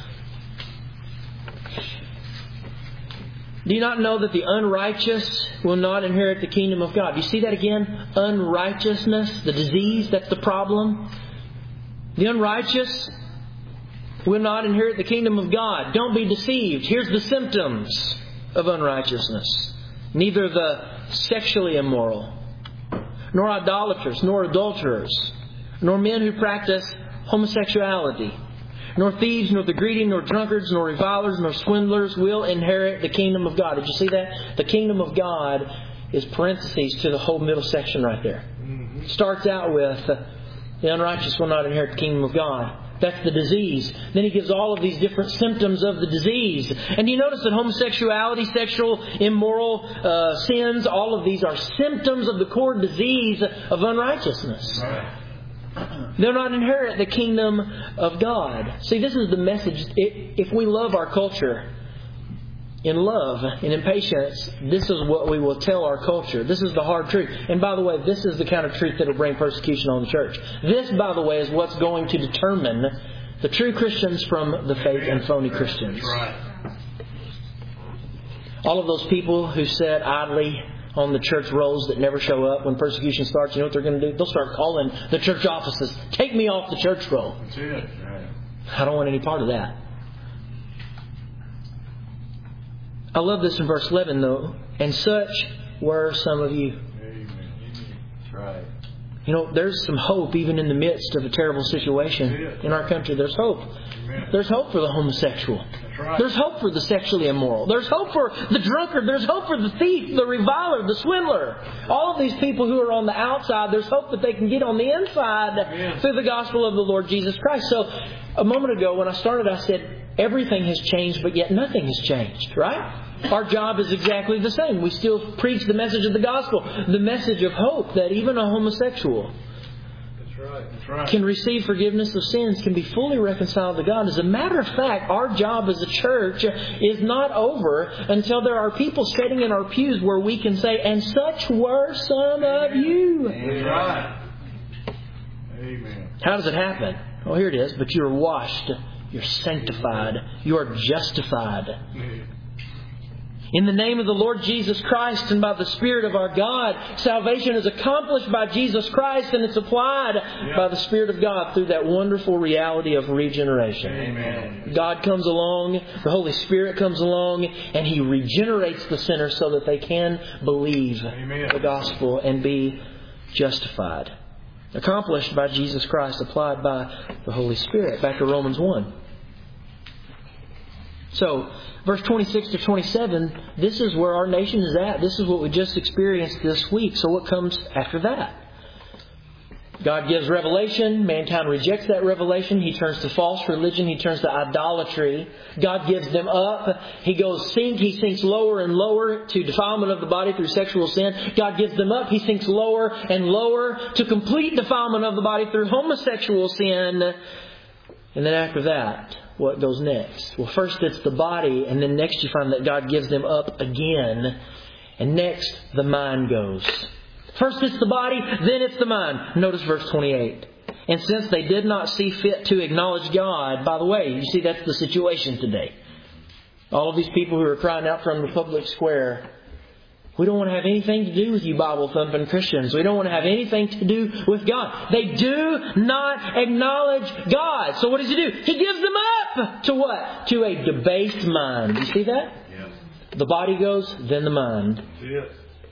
[SPEAKER 1] Do you not know that the unrighteous will not inherit the kingdom of God? Do you see that again? Unrighteousness, the disease, that's the problem. The unrighteous will not inherit the kingdom of God. Don't be deceived. Here's the symptoms of unrighteousness. Neither the sexually immoral, nor idolaters, nor adulterers, nor men who practice homosexuality, nor thieves, nor the greedy, nor drunkards, nor revilers, nor swindlers will inherit the kingdom of God. Did you see that? The kingdom of God is parentheses to the whole middle section right there. It starts out with the unrighteous will not inherit the kingdom of God. That's the disease. Then he gives all of these different symptoms of the disease. And you notice that homosexuality, sexual, immoral sins, all of these are symptoms of the core disease of unrighteousness. They'll not inherit the kingdom of God. See, this is the message. If we love our culture in love and in patience, this is what we will tell our culture. This is the hard truth. And by the way, this is the kind of truth that will bring persecution on the church. This, by the way, is what's going to determine the true Christians from the fake and phony Christians. All of those people who sit idly on the church rolls that never show up when persecution starts, you know what they're going to do? They'll start calling the church offices. Take me off the church roll.
[SPEAKER 2] That's it.
[SPEAKER 1] I don't want any part of that. I love this in verse 11, though. And such were some of you.
[SPEAKER 2] Amen. That's right.
[SPEAKER 1] You know, there's some hope even in the midst of a terrible situation in our country. There's hope.
[SPEAKER 2] Amen.
[SPEAKER 1] There's hope for the homosexual.
[SPEAKER 2] That's right.
[SPEAKER 1] There's hope for the sexually immoral. There's hope for the drunkard. There's hope for the thief, the reviler, the swindler. All of these people who are on the outside, there's hope that they can get on the inside through the gospel of the Lord Jesus Christ. So, a moment ago when I started, I said, everything has changed, but yet nothing has changed, right? Our job is exactly the same. We still preach the message of the gospel, the message of hope that even a homosexual can receive forgiveness of sins, can be fully reconciled to God. As a matter of fact, our job as a church is not over until there are people sitting in our pews where we can say, and such were some of you.
[SPEAKER 2] That's right. Amen.
[SPEAKER 1] How does it happen? Oh, here it is. But you are washed. You're sanctified. You are justified. In the name of the Lord Jesus Christ and by the Spirit of our God, salvation is accomplished by Jesus Christ and it's applied by the Spirit of God through that wonderful reality of regeneration.
[SPEAKER 2] Amen.
[SPEAKER 1] God comes along, the Holy Spirit comes along, and He regenerates the sinner so that they can believe the gospel and be justified. Accomplished by Jesus Christ, applied by the Holy Spirit. Back to Romans 1. So, verse 26 to 27, this is where our nation is at. This is what we just experienced this week. So what comes after that? God gives revelation. Mankind rejects that revelation. He turns to false religion. He turns to idolatry. God gives them up. He sinks lower and lower to defilement of the body through sexual sin. God gives them up. He sinks lower and lower to complete defilement of the body through homosexual sin. And then after that, what goes next? Well, first it's the body, and then next you find that God gives them up again. And next, the mind goes. First it's the body, then it's the mind. Notice verse 28. And since they did not see fit to acknowledge God, by the way, you see that's the situation today. All of these people who are crying out from the public square, we don't want to have anything to do with you Bible-thumping Christians. We don't want to have anything to do with God. They do not acknowledge God. So what does He do? He gives them up to what? To a debased mind. You see that?
[SPEAKER 2] Yes.
[SPEAKER 1] The body goes, then the mind.
[SPEAKER 2] Yes.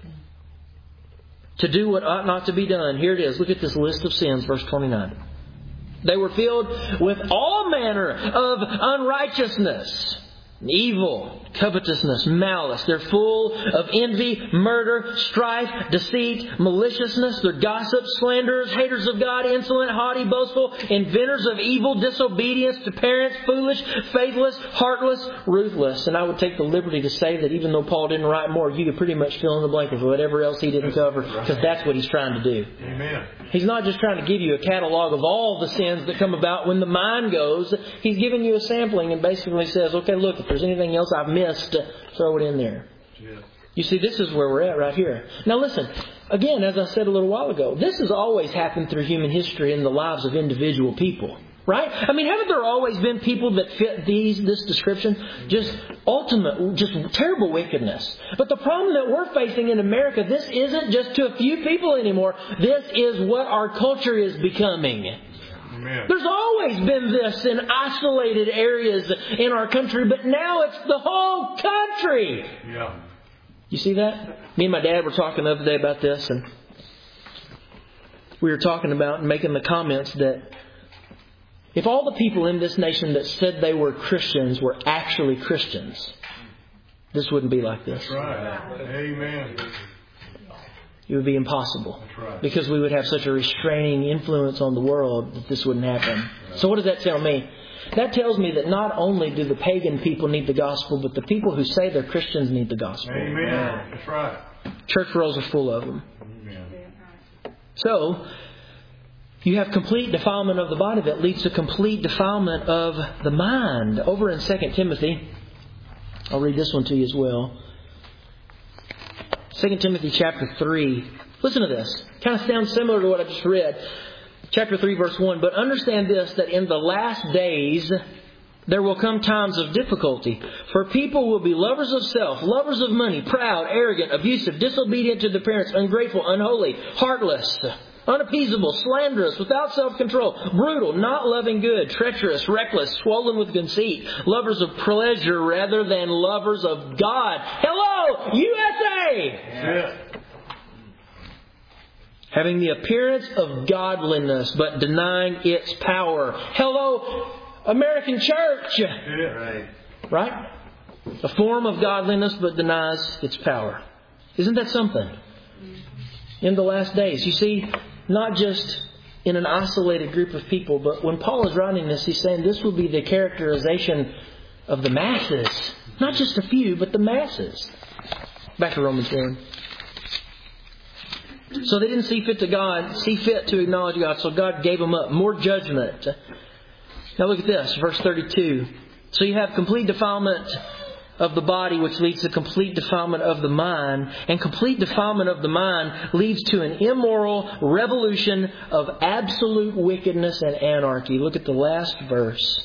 [SPEAKER 1] To do what ought not to be done. Here it is. Look at this list of sins, verse 29. They were filled with all manner of unrighteousness. Evil, covetousness, malice. They're full of envy, murder, strife, deceit, maliciousness. They're gossips, slanderers, haters of God, insolent, haughty, boastful, inventors of evil, disobedience to parents, foolish, faithless, heartless, ruthless. And I would take the liberty to say that even though Paul didn't write more, you could pretty much fill in the blank with whatever else he didn't cover, because that's what he's trying to do.
[SPEAKER 2] Amen.
[SPEAKER 1] He's not just trying to give you a catalog of all the sins that come about when the mind goes. He's giving you a sampling and basically says, okay, look, if there's anything else I've missed, throw it in there.
[SPEAKER 2] Yeah.
[SPEAKER 1] You see, this is where we're at right here. Now listen, again, as I said a little while ago, this has always happened through human history in the lives of individual people. Right? I mean, haven't there always been people that fit this description? Just terrible wickedness. But the problem that we're facing in America, this isn't just to a few people anymore. This is what our culture is becoming.
[SPEAKER 2] Amen.
[SPEAKER 1] There's always been this in isolated areas in our country, but now it's the whole country.
[SPEAKER 2] Yeah.
[SPEAKER 1] You see that? Me and my dad were talking the other day about this, and we were talking about and making the comments that if all the people in this nation that said they were Christians were actually Christians, this wouldn't be like this.
[SPEAKER 2] That's right. Amen.
[SPEAKER 1] It would be impossible.
[SPEAKER 2] That's right.
[SPEAKER 1] Because we would have such a restraining influence on the world that this wouldn't happen. So what does that tell me? That tells me that not only do the pagan people need the gospel, but the people who say they're Christians need the gospel.
[SPEAKER 2] Amen. That's right.
[SPEAKER 1] Church rolls are full of them.
[SPEAKER 2] Amen.
[SPEAKER 1] So, you have complete defilement of the body that leads to complete defilement of the mind. Over in 2 Timothy, I'll read this one to you as well. 2 Timothy chapter 3. Listen to this. Kind of sounds similar to what I just read. Chapter 3 verse 1. But understand this, that in the last days there will come times of difficulty. For people will be lovers of self, lovers of money, proud, arrogant, abusive, disobedient to their parents, ungrateful, unholy, heartless, unappeasable, slanderous, without self-control, brutal, not loving good, treacherous, reckless, swollen with conceit, lovers of pleasure rather than lovers of God. Hello, USA!
[SPEAKER 2] Yeah.
[SPEAKER 1] Having the appearance of godliness, but denying its power. Hello, American church!
[SPEAKER 2] Yeah.
[SPEAKER 1] Right? A form of godliness, but denies its power. Isn't that something? In the last days, you see, not just in an isolated group of people, but when Paul is writing this, he's saying this will be the characterization of the masses. Not just a few, but the masses. Back to Romans 1. So they didn't see fit to acknowledge God, so God gave them up. More judgment. Now look at this, verse 32. So you have complete defilement of the body, which leads to complete defilement of the mind. And complete defilement of the mind leads to an immoral revolution of absolute wickedness and anarchy. Look at the last verse.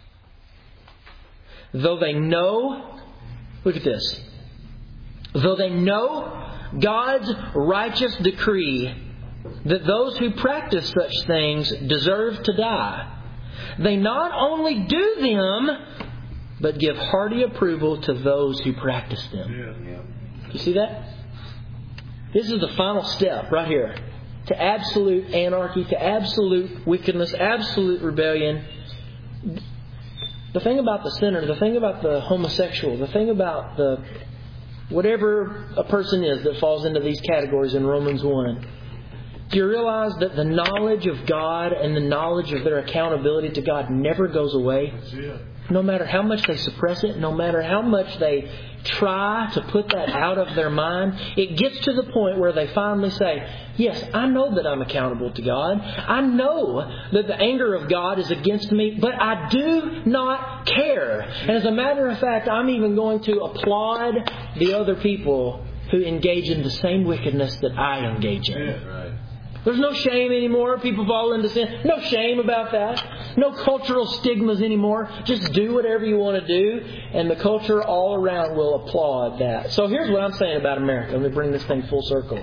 [SPEAKER 1] Though they know, look at this. Though they know God's righteous decree that those who practice such things deserve to die, they not only do them, but give hearty approval to those who practice them.
[SPEAKER 2] Yeah.
[SPEAKER 1] You see that? This is the final step right here. To absolute anarchy, to absolute wickedness, absolute rebellion. The thing about the sinner, the thing about the homosexual, the thing about the whatever a person is that falls into these categories in Romans 1. Do you realize that the knowledge of God and the knowledge of their accountability to God never goes away?
[SPEAKER 2] That's it.
[SPEAKER 1] No matter how much they suppress it, no matter how much they try to put that out of their mind, it gets to the point where they finally say, yes, I know that I'm accountable to God. I know that the anger of God is against me, but I do not care. And as a matter of fact, I'm even going to applaud the other people who engage in the same wickedness that I engage in.
[SPEAKER 2] Yeah, right.
[SPEAKER 1] There's no shame anymore. People fall into sin. No shame about that. No cultural stigmas anymore. Just do whatever you want to do, and the culture all around will applaud that. So here's what I'm saying about America. Let me bring this thing full circle.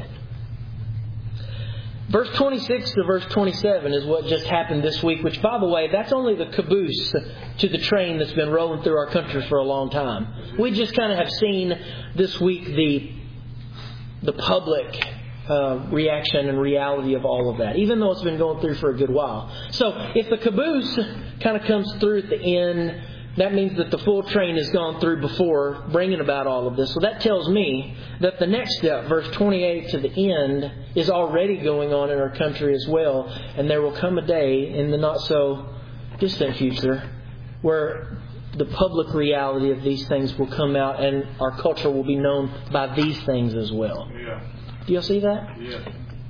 [SPEAKER 1] Verse 26 to verse 27 is what just happened this week, which, by the way, that's only the caboose to the train that's been rolling through our country for a long time. We just kind of have seen this week the public reaction and reality of all of that, even though it's been going through for a good while. So if the caboose kind of comes through at the end That means that the full train has gone through before bringing about all of this. So that tells me that the next step, verse 28 to the end, is already going on in our country as well. And there will come a day in the not so distant future where the public reality of these things will come out and our culture will be known by these things as well.
[SPEAKER 2] Yeah.
[SPEAKER 1] Do you see that?
[SPEAKER 2] Yeah.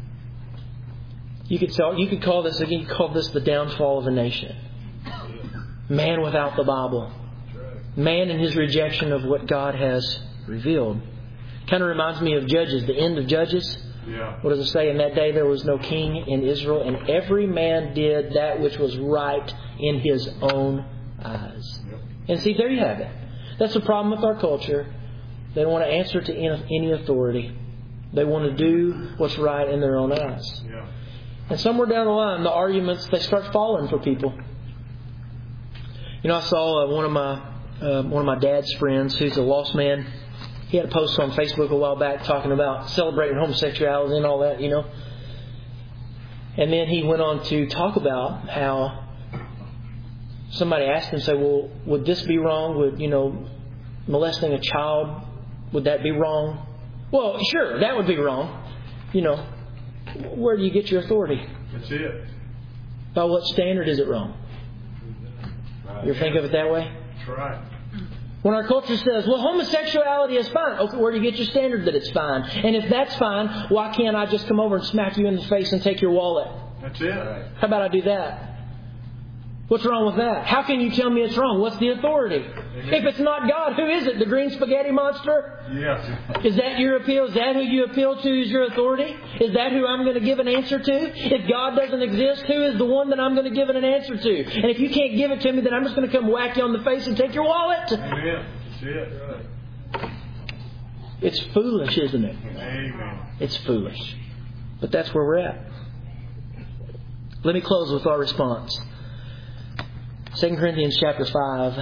[SPEAKER 1] You could call this again. You could call this the downfall of a nation. Man without the Bible. Man in his rejection of what God has revealed. Kind of reminds me of Judges, the end of Judges.
[SPEAKER 2] Yeah.
[SPEAKER 1] What does it say? In that day there was no king in Israel, and every man did that which was right in his own eyes.
[SPEAKER 2] Yep.
[SPEAKER 1] And see, there you have it. That's the problem with our culture. They don't want to answer to any authority. They want to do what's right in their own eyes.
[SPEAKER 2] Yeah.
[SPEAKER 1] And somewhere down the line, the arguments, they start falling for people. You know, I saw one of my dad's friends who's a lost man. He had a post on Facebook a while back talking about celebrating homosexuality and all that, you know. And then he went on to talk about how somebody asked him, say, well, would this be wrong? Would, molesting a child, would that be wrong? Well, sure, that would be wrong. Where do you get your authority?
[SPEAKER 2] That's it.
[SPEAKER 1] By what standard is it wrong? You ever think of it that way?
[SPEAKER 2] That's right.
[SPEAKER 1] When our culture says, well, homosexuality is fine. Okay, where do you get your standard that it's fine? And if that's fine, why can't I just come over and smack you in the face and take your wallet?
[SPEAKER 2] That's it.
[SPEAKER 1] How about I do that? What's wrong with that? How can you tell me it's wrong? What's the authority?
[SPEAKER 2] Amen.
[SPEAKER 1] If it's not God, who is it? The green spaghetti monster?
[SPEAKER 2] Yes.
[SPEAKER 1] Is that your appeal? Is that who you appeal to as your authority? Is that who I'm going to give an answer to? If God doesn't exist, who is the one that I'm going to give it an answer to? And if you can't give it to me, then I'm just going to come whack you on the face and take your wallet.
[SPEAKER 2] Amen. That's it. Right.
[SPEAKER 1] It's foolish, isn't it?
[SPEAKER 2] Amen.
[SPEAKER 1] It's foolish. But that's where we're at. Let me close with our response. 2 Corinthians chapter 5.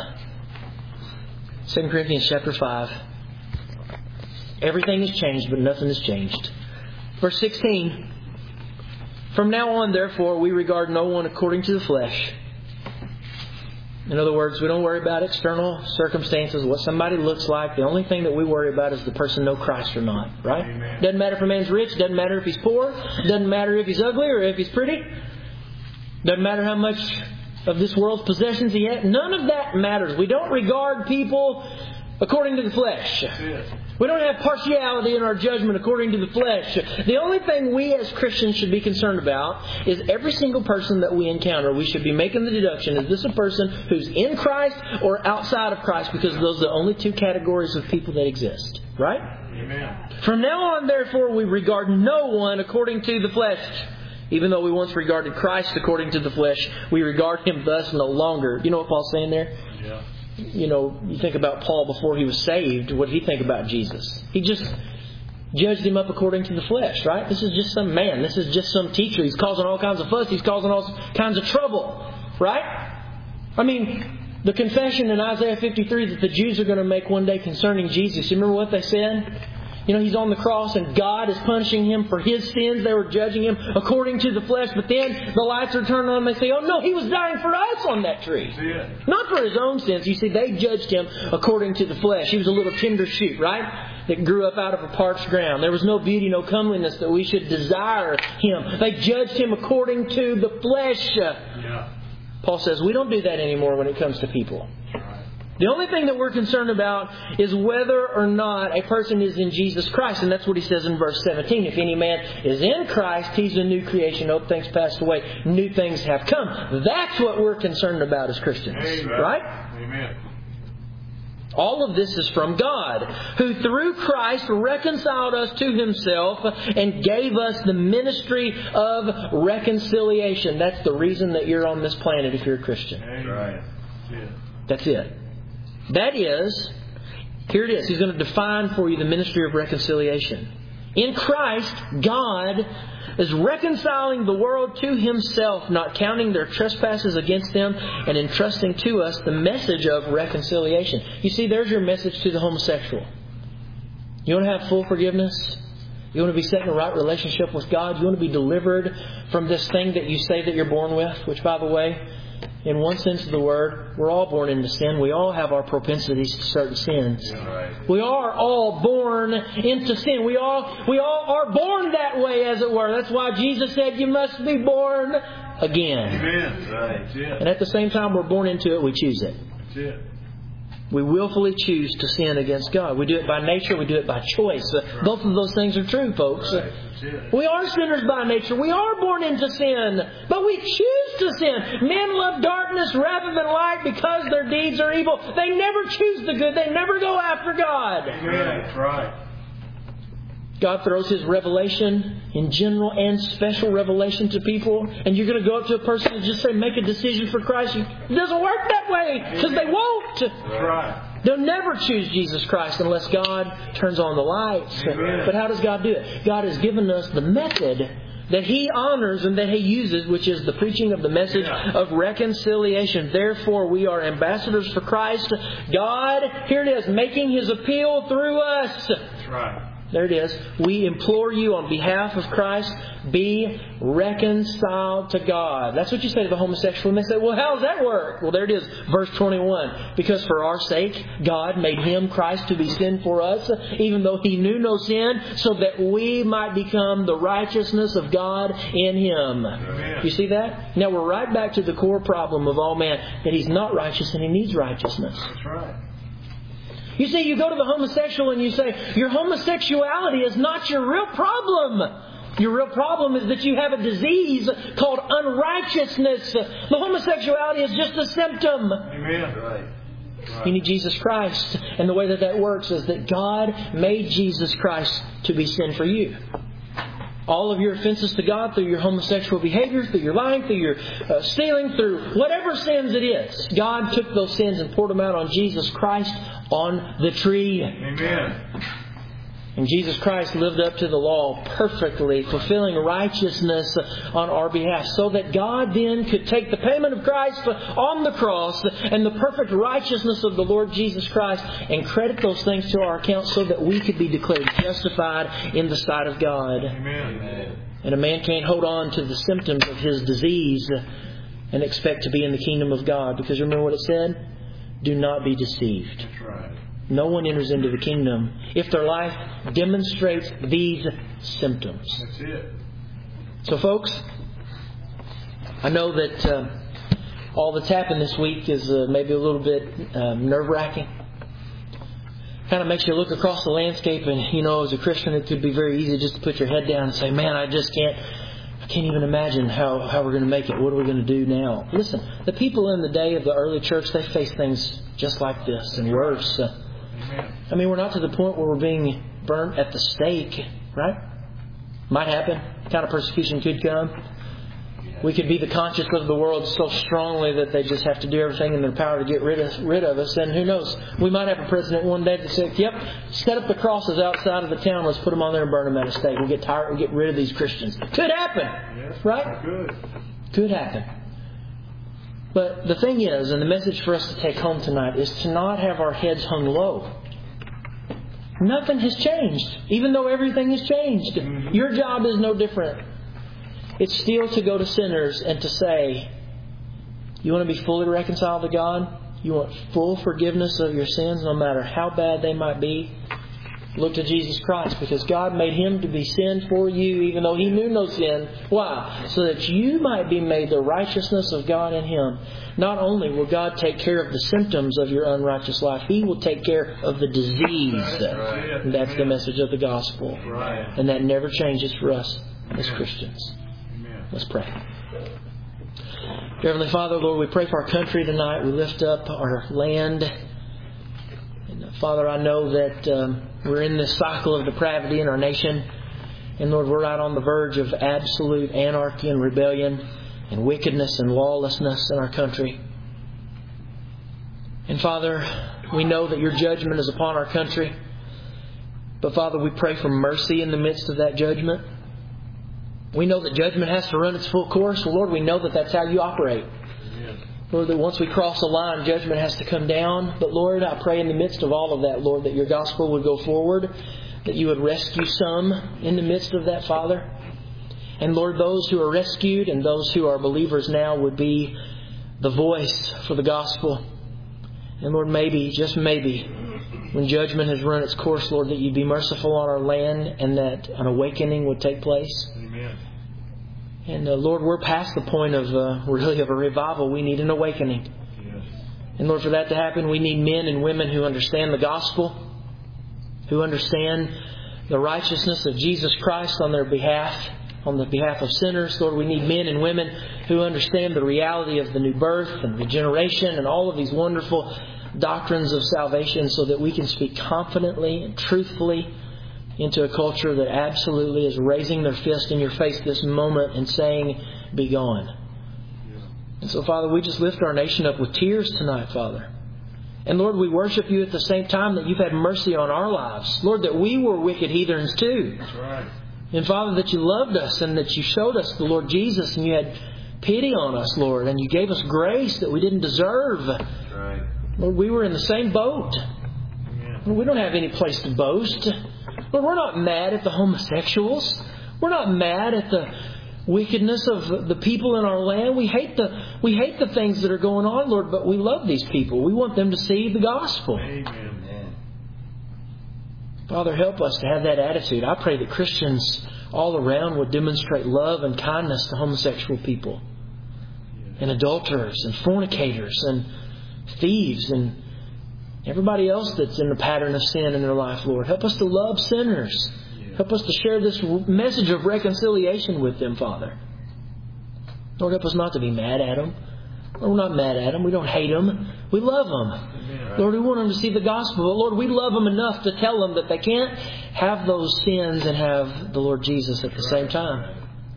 [SPEAKER 1] 2 Corinthians chapter 5. Everything has changed, but nothing has changed. Verse 16. From now on, therefore, we regard no one according to the flesh. In other words, we don't worry about external circumstances, what somebody looks like. The only thing that we worry about is the person know Christ or not. Right?
[SPEAKER 2] Amen.
[SPEAKER 1] Doesn't matter if a man's rich. Doesn't matter if he's poor. Doesn't matter if he's ugly or if he's pretty. Doesn't matter how much of this world's possessions he has. None of that matters. We don't regard people according to the flesh. We don't have partiality in our judgment according to the flesh. The only thing we as Christians should be concerned about is every single person that we encounter. We should be making the deduction, is this a person who's in Christ or outside of Christ? Because those are the only two categories of people that exist. Right?
[SPEAKER 2] Amen.
[SPEAKER 1] From now on, therefore, we regard no one according to the flesh. Even though we once regarded Christ according to the flesh, we regard Him thus no longer. You know what Paul's saying there?
[SPEAKER 2] Yeah.
[SPEAKER 1] You think about Paul before he was saved. What did he think about Jesus? He just judged Him up according to the flesh, right? This is just some man. This is just some teacher. He's causing all kinds of fuss. He's causing all kinds of trouble, right? I mean, the confession in Isaiah 53 that the Jews are going to make one day concerning Jesus. You remember what they said? He's on the cross and God is punishing Him for His sins. They were judging Him according to the flesh. But then the lights are turned on and they say, oh no, He was dying for us on that tree. Not for His own sins. You see, they judged Him according to the flesh. He was a little tender shoot, right? That grew up out of a parched ground. There was no beauty, no comeliness that we should desire Him. They judged Him according to the flesh.
[SPEAKER 2] Yeah.
[SPEAKER 1] Paul says we don't do that anymore when it comes to people. The only thing that we're concerned about is whether or not a person is in Jesus Christ. And that's what he says in verse 17. If any man is in Christ, he's a new creation. Old things passed away. New things have come. That's what we're concerned about as Christians.
[SPEAKER 2] Amen.
[SPEAKER 1] Right?
[SPEAKER 2] Amen.
[SPEAKER 1] All of this is from God, who through Christ reconciled us to Himself and gave us the ministry of reconciliation. That's the reason that you're on this planet if you're a Christian.
[SPEAKER 2] Right.
[SPEAKER 1] That's it. That is, here it is. He's going to define for you the ministry of reconciliation. In Christ, God is reconciling the world to Himself, not counting their trespasses against them, and entrusting to us the message of reconciliation. You see, there's your message to the homosexual. You want to have full forgiveness? You want to be set in a right relationship with God? You want to be delivered from this thing that you say that you're born with? Which, by the way, in one sense of the word, we're all born into sin. We all have our propensities to certain sins. We are all born into sin. We all are born that way, as it were. That's why Jesus said, you must be born again.
[SPEAKER 2] Amen.
[SPEAKER 1] And at the same time we're born into it, we choose it.
[SPEAKER 2] That's it.
[SPEAKER 1] We willfully choose to sin against God. We do it by nature. We do it by choice. Both of those things are true, folks.
[SPEAKER 2] Right. That's it.
[SPEAKER 1] We are sinners by nature. We are born into sin. But we choose to sin. Men love darkness rather than light because their deeds are evil. They never choose the good. They never go after God.
[SPEAKER 2] Amen. That's right.
[SPEAKER 1] God throws His revelation in general and special revelation to people. And you're going to go up to a person and just say, make a decision for Christ. It doesn't work that way because they won't.
[SPEAKER 2] That's right.
[SPEAKER 1] They'll never choose Jesus Christ unless God turns on the lights.
[SPEAKER 2] Amen.
[SPEAKER 1] But how does God do it? God has given us the method that He honors and that He uses, which is the preaching of the message of reconciliation. Therefore, we are ambassadors for Christ. God, here it is, making His appeal through us.
[SPEAKER 2] That's right.
[SPEAKER 1] There it is. We implore you on behalf of Christ, be reconciled to God. That's what you say to the homosexual. And they say, well, how does that work? Well, there it is. Verse 21. Because for our sake, God made Him, Christ, to be sin for us, even though He knew no sin, so that we might become the righteousness of God in Him.
[SPEAKER 2] Amen.
[SPEAKER 1] You see that? Now we're right back to the core problem of all man, that he's not righteous and he needs righteousness.
[SPEAKER 2] That's right.
[SPEAKER 1] You see, you go to the homosexual and you say, your homosexuality is not your real problem. Your real problem is that you have a disease called unrighteousness. The homosexuality is just a symptom.
[SPEAKER 2] Amen. Right.
[SPEAKER 1] You need Jesus Christ. And the way that that works is that God made Jesus Christ to be sin for you. All of your offenses to God through your homosexual behavior, through your lying, through your stealing, through whatever sins it is. God took those sins and poured them out on Jesus Christ on the tree.
[SPEAKER 2] Amen.
[SPEAKER 1] And Jesus Christ lived up to the law perfectly, fulfilling righteousness on our behalf, so that God then could take the payment of Christ on the cross and the perfect righteousness of the Lord Jesus Christ and credit those things to our account so that we could be declared justified in the sight of God.
[SPEAKER 2] Amen.
[SPEAKER 1] And a man can't hold on to the symptoms of his disease and expect to be in the kingdom of God. Because remember what it said? Do not be deceived.
[SPEAKER 2] That's right.
[SPEAKER 1] No one enters into the kingdom if their life demonstrates these symptoms.
[SPEAKER 2] That's it.
[SPEAKER 1] So folks, I know that all that's happened this week is maybe a little bit nerve-wracking. Kind of makes you look across the landscape and, as a Christian, it could be very easy just to put your head down and say, man, I can't even imagine how we're going to make it. What are we going to do now? Listen, the people in the day of the early church, they faced things just like this and worse. I mean, we're not to the point where we're being burnt at the stake, right? Might happen. Kind of persecution could come. We could be the conscience of the world so strongly that they just have to do everything in their power to get rid of us. And who knows? We might have a president one day that says, yep, set up the crosses outside of the town. Let's put them on there and burn them at a stake. We'll get tired and get rid of these Christians. Could happen.
[SPEAKER 2] Yes,
[SPEAKER 1] right? Could happen. But the thing is, and the message for us to take home tonight, is to not have our heads hung low. Nothing has changed, even though everything has changed. Your job is no different. It's still to go to sinners and to say, you want to be fully reconciled to God? You want full forgiveness of your sins, no matter how bad they might be? Look to Jesus Christ, because God made Him to be sin for you, even though He knew no sin. Why? So that you might be made the righteousness of God in Him. Not only will God take care of the symptoms of your unrighteous life, He will take care of the disease. And that's the message of the gospel. And that never changes for us as Christians. Let's pray. Dear Heavenly Father, Lord, we pray for our country tonight. We lift up our land. And Father, I know that we're in this cycle of depravity in our nation. And Lord, we're right on the verge of absolute anarchy and rebellion and wickedness and lawlessness in our country. And Father, we know that your judgment is upon our country. But Father, we pray for mercy in the midst of that judgment. We know that judgment has to run its full course. Well, Lord, we know that that's how you operate. Lord, that once we cross the line, judgment has to come down. But Lord, I pray in the midst of all of that, Lord, that your gospel would go forward, that you would rescue some in the midst of that, Father. And Lord, those who are rescued and those who are believers now would be the voice for the gospel. And Lord, maybe, just maybe, when judgment has run its course, Lord, that You'd be merciful on our land and that an awakening would take place.
[SPEAKER 2] Amen.
[SPEAKER 1] And Lord, we're past the point of a revival. We need an awakening.
[SPEAKER 2] Yes.
[SPEAKER 1] And Lord, for that to happen, we need men and women who understand the gospel, who understand the righteousness of Jesus Christ on their behalf, on the behalf of sinners. Lord, we need men and women who understand the reality of the new birth and regeneration and all of these wonderful doctrines of salvation so that we can speak confidently and truthfully into a culture that absolutely is raising their fist in your face this moment and saying, "Be gone."
[SPEAKER 2] Yeah.
[SPEAKER 1] And so, Father, we just lift our nation up with tears tonight, Father. And Lord, we worship You at the same time that You've had mercy on our lives. Lord, that we were wicked heathens too.
[SPEAKER 2] That's right.
[SPEAKER 1] And Father, that You loved us and that You showed us the Lord Jesus and You had pity on us, Lord, and You gave us grace that we didn't deserve.
[SPEAKER 2] That's right.
[SPEAKER 1] Lord, we were in the same boat.
[SPEAKER 2] Amen.
[SPEAKER 1] Lord, we don't have any place to boast. Lord, we're not mad at the homosexuals. We're not mad at the wickedness of the people in our land. We hate the things that are going on, Lord, but we love these people. We want them to see the gospel.
[SPEAKER 2] Amen.
[SPEAKER 1] Father, help us to have that attitude. I pray that Christians all around would demonstrate love and kindness to homosexual people and adulterers and fornicators and thieves and everybody else that's in the pattern of sin in their life, Lord. Help us to love sinners. Help us to share this message of reconciliation with them, Father. Lord, help us not to be mad at them. Lord, we're not mad at them. We don't hate them. We love them.
[SPEAKER 2] Amen.
[SPEAKER 1] Lord, we want them to see the gospel. But Lord, we love them enough to tell them that they can't have those sins and have the Lord Jesus at the same time.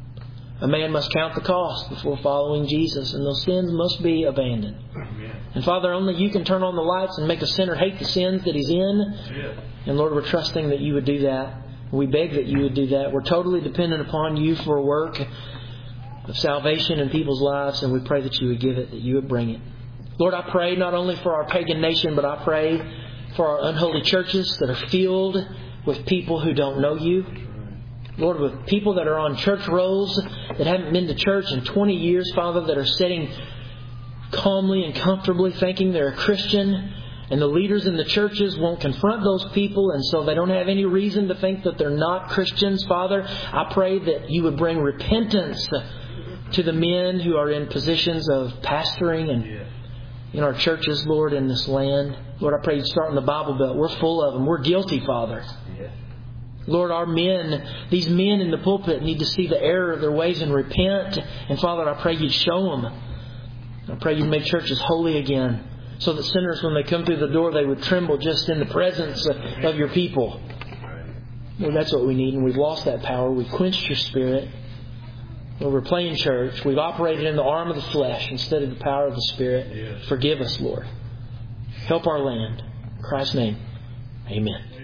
[SPEAKER 1] A man must count the cost before following Jesus, and those sins must be abandoned.
[SPEAKER 2] Amen.
[SPEAKER 1] And Father, only You can turn on the lights and make a sinner hate the sins that he's in.
[SPEAKER 2] Yes.
[SPEAKER 1] And Lord, we're trusting that You would do that. We beg that You would do that. We're totally dependent upon You for a work of salvation in people's lives, and we pray that You would give it, that You would bring it. Lord, I pray not only for our pagan nation, but I pray for our unholy churches that are filled with people who don't know You. Lord, with people that are on church rolls that haven't been to church in 20 years, Father, that are sitting calmly and comfortably thinking they're a Christian, and the leaders in the churches won't confront those people, and so they don't have any reason to think that they're not Christians. Father, I pray that You would bring repentance to the men who are in positions of pastoring and in our churches, Lord, in this land. Lord, I pray You'd start in the Bible Belt. We're full of them. We're guilty, Father. Lord, our men, these men in the pulpit need to see the error of their ways and repent. And Father, I pray You'd show them. I pray You'd make churches holy again, so that sinners, when they come through the door, they would tremble just in the presence of Your people. Lord, that's what we need, and we've lost that power. We've quenched Your Spirit. Lord, we're playing church. We've operated in the arm of the flesh instead of the power of the Spirit. Forgive us, Lord. Help our land. In Christ's name, amen.